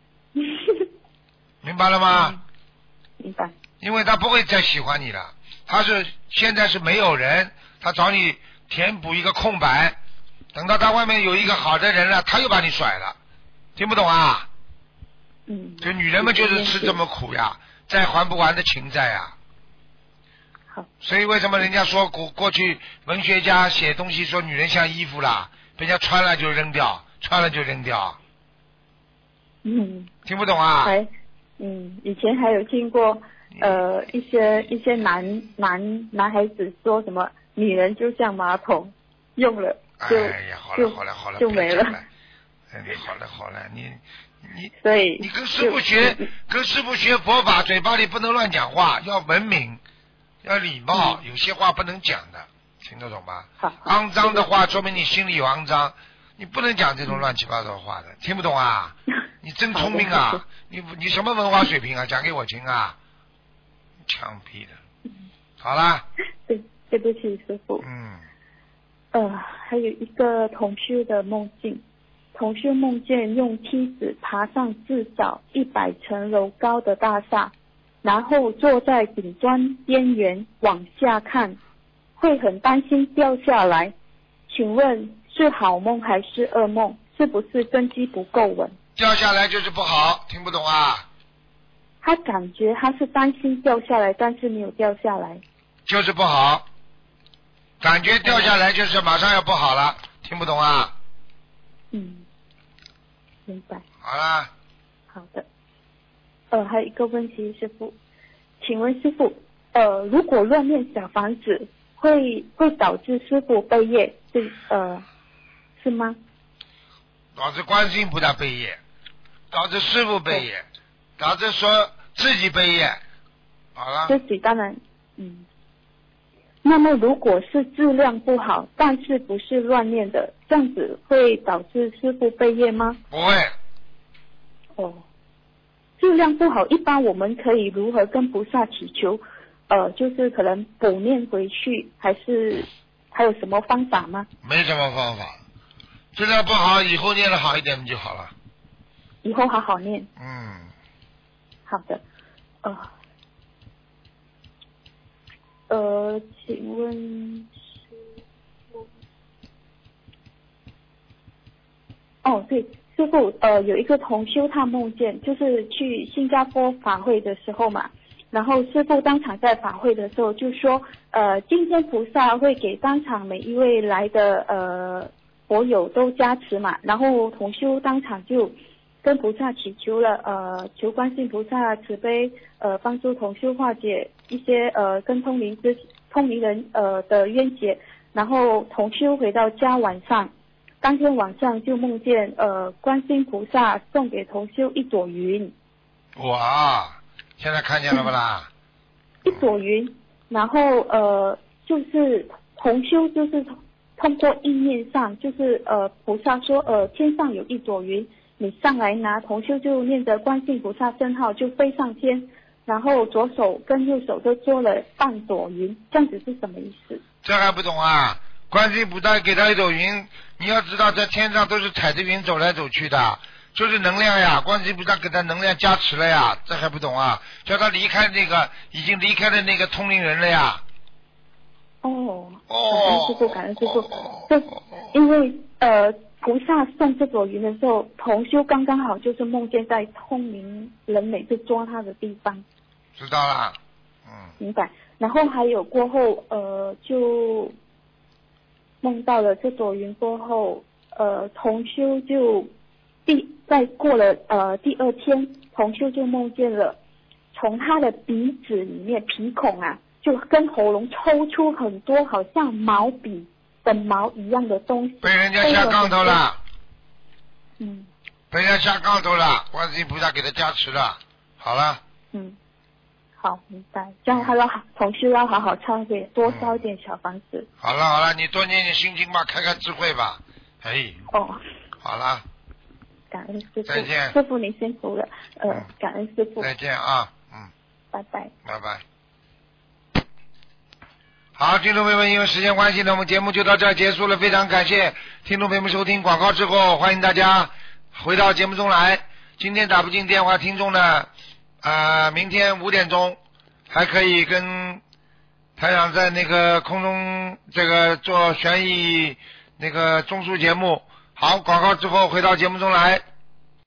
明白了吗？ 嗯、明白。 因为他不会再喜欢你了，他是现在是没有人，他找你填补一个空白，等到他外面有一个好的人了，他又把你甩了，听不懂啊？ 嗯。 就女人们就是吃这么苦呀，再还不完的情债呀。 好。 所以为什么人家说过过去文学家写东西说女人像衣服啦，人家穿了就扔掉，穿了就扔掉。 嗯。 听不懂啊？ 还嗯，以前还有听过呃一些一些男男男孩子说什么女人就像马桶，用了就哎呀，好了好了好了， 就没了。 哎，好了好了，你你所以你跟师傅学，跟师傅学佛法，嘴巴里不能乱讲话，要文明，要礼貌，嗯、有些话不能讲的，听得懂吧？ 好， 肮脏的话说明你心里有肮脏，你不能讲这种乱七八糟的话的，听不懂啊？你真聪明啊！你你什么文化水平啊？讲给我听啊！枪毙的。好啦。 对，对不起，师父。 嗯。 呃，还有一个同修的梦境，同修梦见用梯子爬上至少一百层楼高的大厦，然后坐在顶端边缘往下看，会很担心掉下来。请问是好梦还是噩梦？是不是根基不够稳？ 掉下来就是不好，听不懂啊？ 他感觉他是担心掉下来，但是没有掉下来。 就是不好，感觉掉下来就是马上要不好了，听不懂啊？ 嗯， 明白。 好啦。 好的。呃，还有一个问题，师傅，请问师傅，呃，如果乱念小房子，会会导致师傅背业，是呃是吗？ 导致观世音菩萨背业，导致师傅背业，导致说自己背业，好了。 自己当然，嗯。那么如果是质量不好，但是不是乱念的，这样子会导致师傅背业吗？ 不会。 哦，质量不好，一般我们可以如何跟菩萨祈求？呃，就是可能补念回去，还是还有什么方法吗？ 没什么方法，质量不好，以后念得好一点就好了。 以后好好念。 嗯。 好的，呃。呃，请问师傅，哦，对，师傅，呃，有一个同修他梦见，就是去新加坡法会的时候嘛，然后师傅当场在法会的时候就说，呃，今天菩萨会给当场每一位来的呃佛友都加持嘛，然后同修当场就跟菩萨祈求了，呃，求观世音菩萨慈悲，呃，帮助同修化解一些呃跟通灵之通灵人呃的冤结。然后同修回到家晚上，当天晚上就梦见呃观世音菩萨送给同修一朵云。 哇，现在看见了不啦？ 嗯、一朵云，然后呃就是同修就是通过意念上，就是呃菩萨说呃天上有一朵云。你上来拿，同修就念着观世音菩萨圣号就飞上天，然后左手跟右手都捉了半朵云，这样子是什么意思？ 这还不懂啊？观世音菩萨给他一朵云，你要知道在天上都是踩着云走来走去的，就是能量呀，观世音菩萨给他能量加持了呀，这还不懂啊？叫他离开那个已经离开的那个通灵人了呀。 哦， 哦， 感恩师父，感恩师父，这因为呃。菩萨送这朵云的时候，同修刚刚好就是梦见在通灵人每次抓他的地方。 知道了，嗯。 明白。然后还有过后，呃，就梦到了这朵云过后，呃，同修就第在过了呃第二天，同修就梦见了从他的鼻子里面鼻孔啊，就跟喉咙抽出很多好像毛笔的毛一样的东西， 被人家下杠头了。 嗯。 被人家下杠头了，观世音菩萨给他加持了。好了。 嗯。好，明白。这样他要同修要好好忏悔，多烧点小房子。 嗯、好了好了，你多念点心经吧，开开智慧吧。哎。 哦。好了。 感恩师父。 再见。 师父您辛苦了，呃，嗯、感恩师父。 再见啊，嗯。 拜拜。 拜拜。好，听众朋友们，因为时间关系呢，我们节目就到这儿结束了。非常感谢听众朋友们收听广告之后，欢迎大家回到节目中来。今天打不进电话，听众呢，呃，明天五点钟还可以跟台长在那个空中这个做悬疑那个综述节目。好，广告之后回到节目中来。